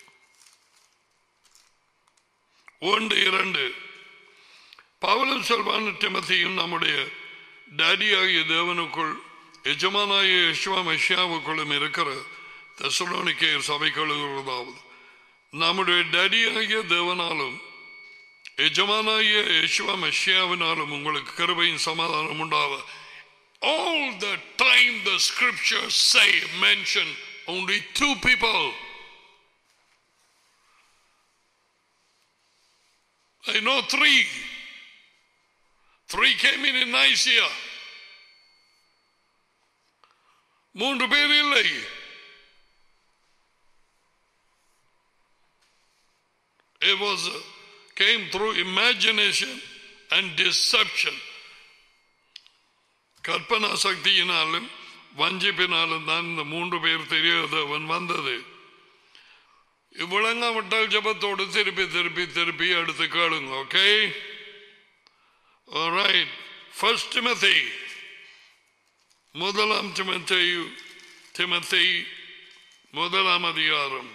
1:2. பவுலும் செல்வான் திமோத்தேயும் நம்முடைய டாடியாகிய தேவனுக்குள் எஜமானாகிய யெகோவா மஷியாவுக்குள்ளும் இருக்கிற தெசலோனிக்கேயர் சபைக்கு எழுதுகிறதாவது, நம்முடைய டாடியாகிய தேவனாலும் எஜமானாகிய யெகோவா மஷியாவினாலும் உங்களுக்கு கிருபையும் சமாதானம் உண்டாவ. All the time the scriptures mention only 2 people. I know 3. 3 came in Nicaea. 3 பேர் இல்லை. It was came through imagination and deception. கற்பனா சக்தியினாலும் வஞ்சிப்பினாலும் தான் இந்த 3 பேர் தெரியாதவன் வந்தது. இவ்வளங்காவிட்டால் ஜபத்தோடு திருப்பி திருப்பி திருப்பி எடுத்து கேளுங்க. Okay, alright. 1 Timothy, 1 Timothy 1 அதிகாரம்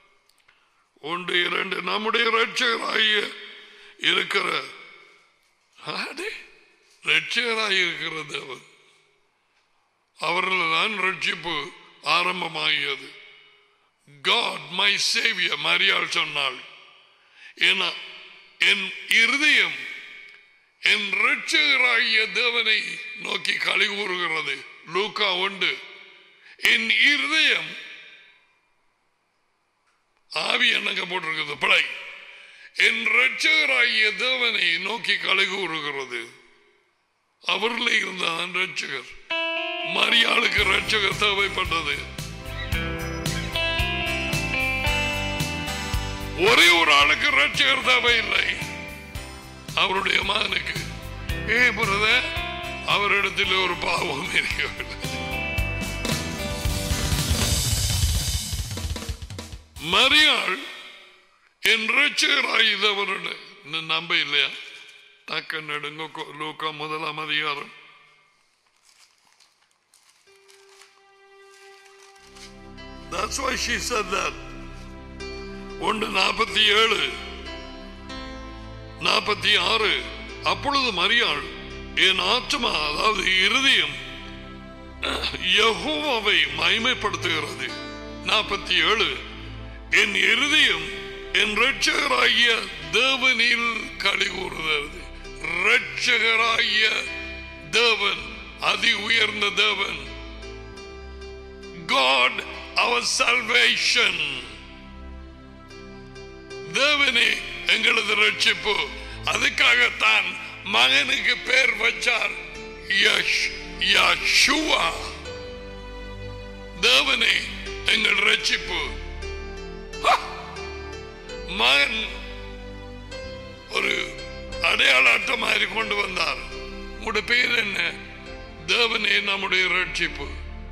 1-2. நம்முடைய இரட்சகராகிய இருக்கிற இரட்சகராயிருக்கிற தேவன், அவர்கள் தான் ரட்சிப்பு ஆரம்பமாகியது. God my savior, மரியாள் சொன்னாள், என் இருதயம் என் இரட்சகராகிய தேவனை நோக்கி களி கூறுகிறது. லூக்கா 1. என் இருதயம், ஆவி என்னங்க போட்டிருக்கிறது பிழை, என் இரட்சகராகிய தேவனை நோக்கி களி கூறுகிறது. அவர்களே இருந்தான் ரட்சகர். மரியாளுக்கு ரட்சகர் தேவைப்பட்டது. ஒரே ஒரு ஆளுக்கு ரட்சகர் தேவையில்லை, அவருடைய மகனுக்கு. அவரிடத்தில் ஒரு பாவம் இருக்கவில்லை. மரியாள் என் ரட்சகராகியவருடைய நம்ப இல்லையா? தக்க நெடுங்க லூக்கா 1 அதிகாரம். That's why she said that. 1:47 46. அப்பொழுது மரியாள், என் ஆத்மா, அதாவது இருதயம், யெகோவாவை மகிமைப்படுத்துகிறது. 47. என் இருதயம் என் இரட்சகராகிய தேவனில் களி கூறுகிறது. இரட்சகராகிய தேவன், அதி உயர்ந்த தேவன், God our salvation. தேவனே எங்களது ரட்சிப்பு. அதுக்காகத்தான் மகனுக்கு பேர் வச்சார் யெகோவா. தேவனே எங்கள் ரட்சிப்பு. மகன் ஒரு அடையாள அட்டை மாதிரி கொண்டு வந்தார். உங்களுடைய பேர் என்ன? தேவனே நம்முடைய ரட்சிப்பு.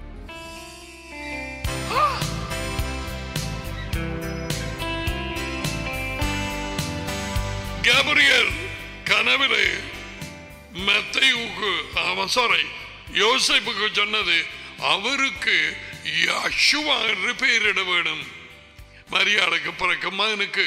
கேப்ரியல் கனவிலே யோசேப்புக்கு சொன்னது, அவருக்கு யெகோவா என்று பெயரிட வேண்டும். மரியாளுக்கு பிறக்கும் மகனுக்கு.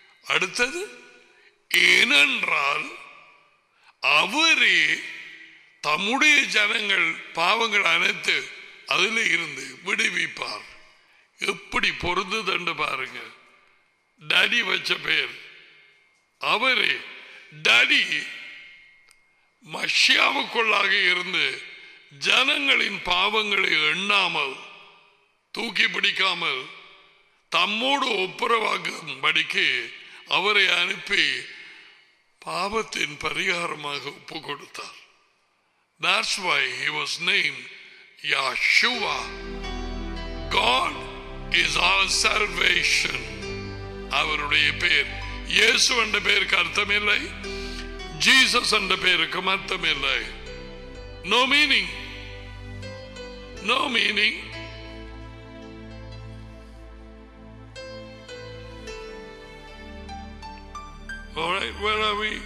அடுத்தது, ஏனென்றால் அவரே தம்முடைய ஜனங்கள் பாவங்கள் அனைத்து அதில் இருந்து விடுவிப்பார். எப்படி பொருந்துதண்டு பாருங்க. டாடி வச்ச பேர் அவரே. டாடி மஷியாவுக்குள்ளாக இருந்து ஜனங்களின் பாவங்களை எண்ணாமல் தூக்கி பிடிக்காமல் தம்மோடு ஒப்புரவாகும்படிக்கு அவரை அனுப்பி பாவத்தின் பரிகாரமாக ஒப்பு கொடுத்தார். That's why he was named Yeshua. God is our salvation. அவருடைய பேர் இயேசு என்ற பேருக்கு அர்த்தமில்லை, ஜீசஸ் என்ற பேருக்கும் அர்த்தமில்லை. No meaning. No meaning. All right, where are we?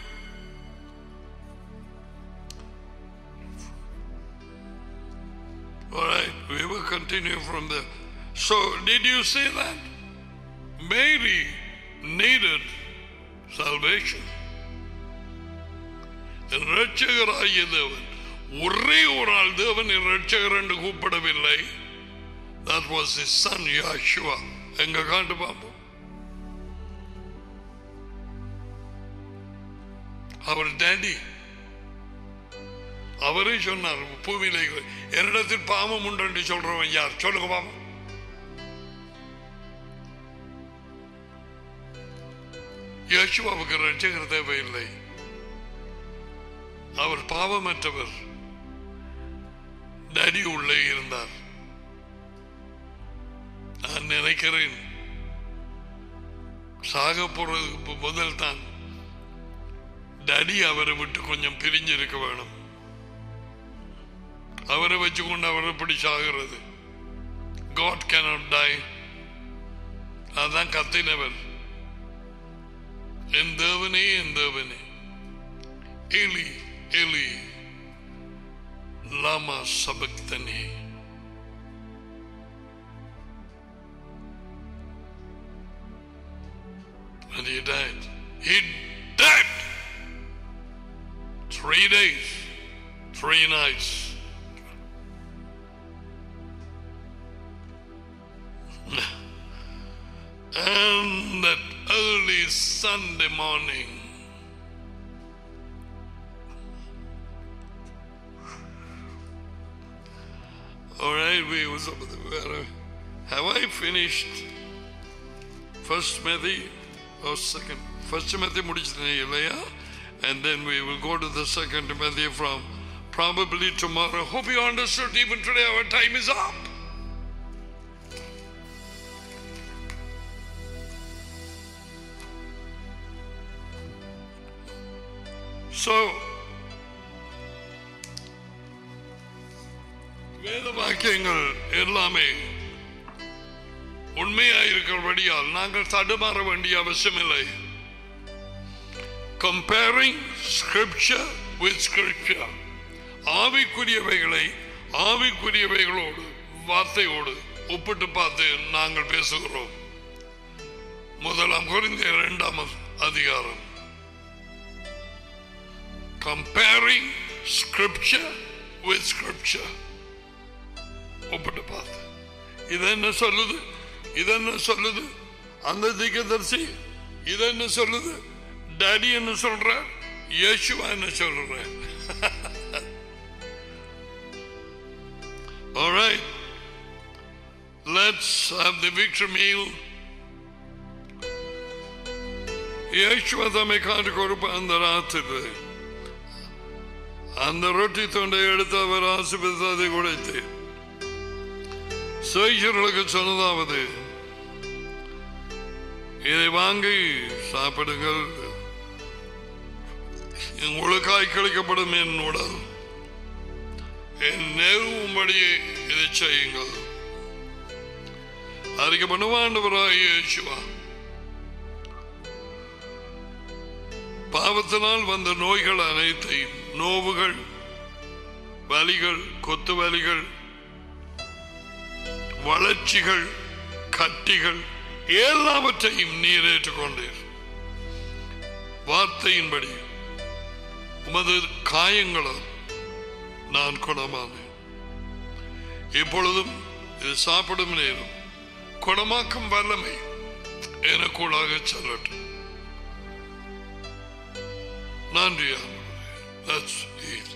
All right, we will continue from there. So, did you see that? Mary needed salvation. இரட்சகராகிய தேவன் ஒரே ஒரு ஆள் தேவன் இரட்சகர் என்று கூப்பிடவில்லை. That was his son Yeshua. எங்க காட்டு பார்ப்போம். அவர் டாடி அவரே சொன்னார், பூமியில என்னிடத்தில் பாவம் உண்டு என்று சொல்றவன் யார் சொல்லுங்க பாவம். யேசுவாவுக்கு இரட்சகர் தேவையில்லை. அவர் பாவமற்றவர். டாடி உள்ளே இருந்தார். நான் நினைக்கிறேன் சாக போறதுக்கு முதல் தான் டாடி அவரை விட்டு கொஞ்சம் பிரிஞ்சிருக்க வேணும். அவரை வச்சுக்கொண்டு அவர் எப்படி சாகிறது? God cannot die. அதான் கத்தினவர், என் தேவனே என் தேவனே எலி எலி லாமா சபக்தனி. And he died. He died. 3 days, 3 nights. And that early Sunday morning, all right, have I finished First Timothy or second? First Timothy mudichidilla, and then we will go to the Second Timothy from probably tomorrow. Hope you understood. Even today our time is up. So, வேத வாக்கியங்கள் எல்லாமே உண்மையாயிருக்கிறபடியால் நாங்கள் தடுமாற வேண்டிய அவசியம் இல்லை. Comparing scripture with scripture, ஆவிக்குரியவைகளை ஆவிக்குரியவைகளோடு வார்த்தையோடு ஒப்பிட்டு பார்த்து நாங்கள் பேசுகிறோம். 1 கொரிந்தியர் 2 அதிகாரம். Comparing scripture with scripture, ஒப்பிட்டு பார்த்து இது என்ன சொல்லுது, இது என்ன சொல்லுது, அந்த தீர்க்கதரிசி இது என்ன சொல்லுது, டாடி என்ன சொல்ற, இயேசுவா என்ன சொல்ற. All right, let's have the victory meal. இயேசுவா தம்மை காட்டி கொடுப்ப அந்த ராத்திரி அந்த ரொட்டி தொண்டை எடுத்து அவர் ஆசீர்வதித்து அதை உடைத்து சீஷர்களுக்கு சொன்னதாவது, இதை வாங்கி சாப்பிடுங்கள், உங்களுக்காய் கிடைக்கப்படும் என் உடல், என் நேரும்படியே இதை செய்யுங்கள். அறிக்கை பண்ணுவாண்டவராய் இயேசுவா பாவத்தினால் வந்த நோய்கள் அனைத்தையும், நோவுகள், வலிகள், கொத்து வலிகள், வளர்ச்சிகள், கட்டிகள் எல்லாவற்றையும் நீர் ஏற்றுக்கொண்டீர். வார்த்தையின்படி உமது காயங்களும் நான் குணமானேன். இப்பொழுதும் இது சாப்பிடும் நேரம் குணமாக்கும் வல்லமை எனக்குள்ளாக செல்லட்டும். நன்றி ஆண்டவரே. That's it.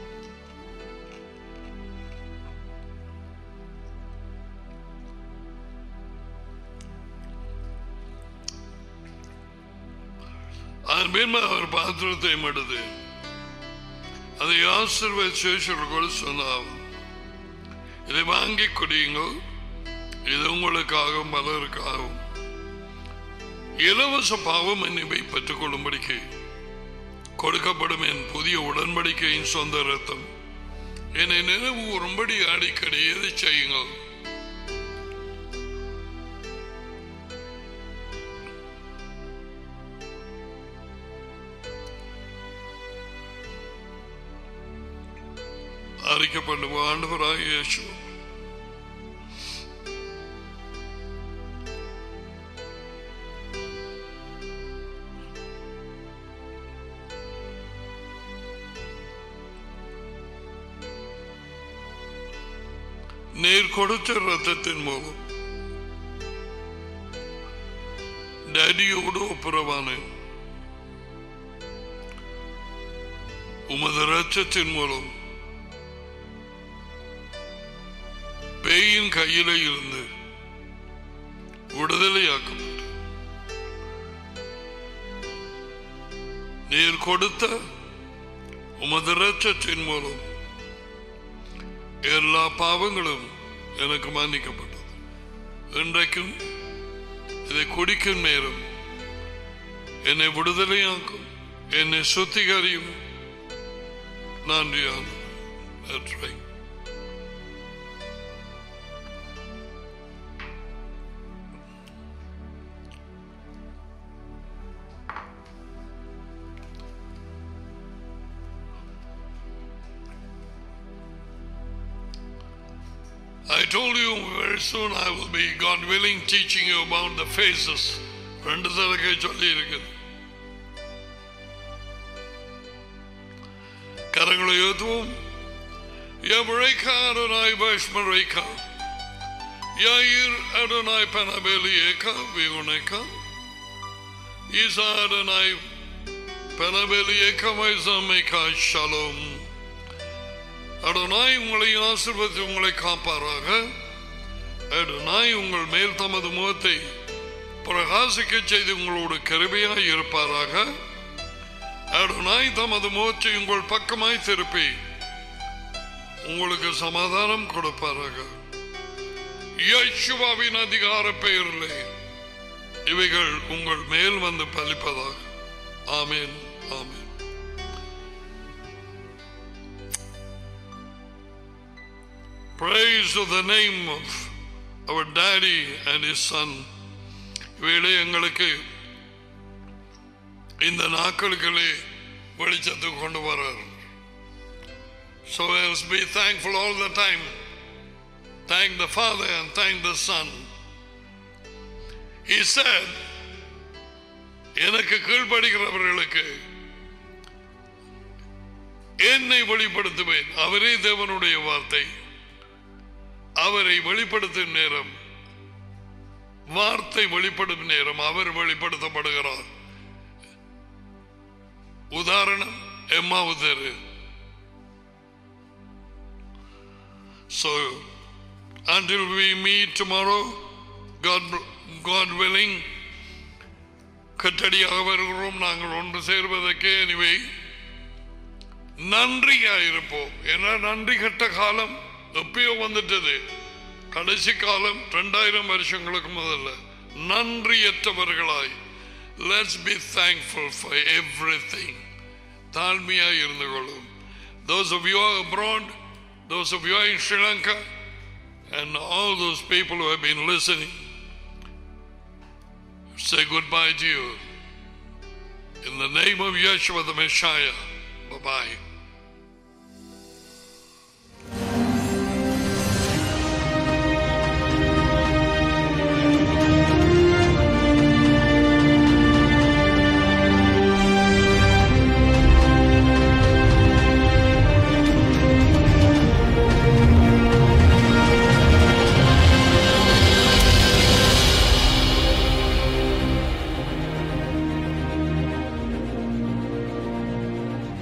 அதன் பின்பு அவர் பாத்திரத்தை எடுத்து அதை ஆசீர்வதித்து சொன்னார், இதை வாங்கி குடியுங்கள், இது உங்களுக்காகவும் பலருக்காகவும் இலவச பாவ மன்னிப்பை பெற்றுக் கொள்ளும்படிக்கு கொடுக்கப்படும் என் புதிய உடன்படிக்கையின் சொந்த ரத்தம். என்னை நினைவு கூறும்படி அடிக்கடி எதை செய்யுங்கள். அறிக்கப்படும் ஆண்டவராகிய இயேசு நீர் கொடுத்த ரத்தத்தின் மூலம் டேடியோடு ஒப்புரவான உமது ரத்தத்தின் மூலம் பேயின் கையில இருந்து விடுதலையாக்கப்பட்டு நீர் கொடுத்த உமது ரத்தத்தின் மூலம் எல்லா பாவங்களும் எனக்கு மன்னிக்கப்பட்டது. இன்றைக்கும் இதை குடிக்கும் நேரம் என்னை விடுதலையாக்கும், என்னை சுத்திகரியும். நன்றி ஆண்டவரே. I told you very soon I will be, God willing, teaching you about the phases. ரெண்டு தடவை சொல்லி இருக்குது. கரங்களை ஏற்றுவோம். Yavreka Adonai Vashmareka Yair Adonai Panabelieka Viguneka Isa Adonai Panabelieka Vaizameka Shalom. Adonai உங்களை ஆசீர்வதித்து உங்களை காப்பாராக. அடோனாய் உங்கள் மேல் தமது முகத்தை பிரகாசிக்க செய்து உங்களோடு கிருபையாய் இருப்பாராக. அடோனாய் தமது முகத்தை உங்கள் பக்கமாய் திருப்பி உங்களுக்கு சமாதானம் கொடுப்பாராக. யேசுவின் அதிகார பெயரிலே இவைகள் உங்கள் மேல் வந்து பலிப்பதாக. ஆமென், ஆமென். Praise to the name of our daddy and his son. இவைகளே எங்களுக்கு இந்த நாட்களுக்குள்ளே வெளிச்சத்தை கொண்டு வரார். So let's be thankful all the time. Thank the Father and thank the Son. He said, எனக்கு கீழ்ப்படுகிறவர்களுக்கு என்னை வெளிப்படுத்துவேன். அவரே தேவனுடைய வார்த்தை. அவரை வெளிப்படுத்தும் நேரம், வார்த்தை வெளிப்படும் நேரம் அவர் வெளிப்படுத்தப்படுகிறார். உதாரணம் எம்மாவுதரு. So until we meet tomorrow, God willing, கட்டடியாக வருகிறோம் நாங்கள் ஒன்று சேர்வதற்கு. எனிவே நன்றியாயிருப்போம். ஏன்னா நன்றி கட்ட காலம் எப்பயோ வந்துட்டது. கடைசி காலம் 2000 வருஷங்களுக்கு முதல்ல. நன்றியற்றவர்களாய், let's be thankful for everything. தாழ்மையாய் இருந்து கொள்ளும். Those of you abroad, those of you in Sri Lanka, and all those people who have been listening, say goodbye to you in the name of Yeshua the Messiah. Bye-bye.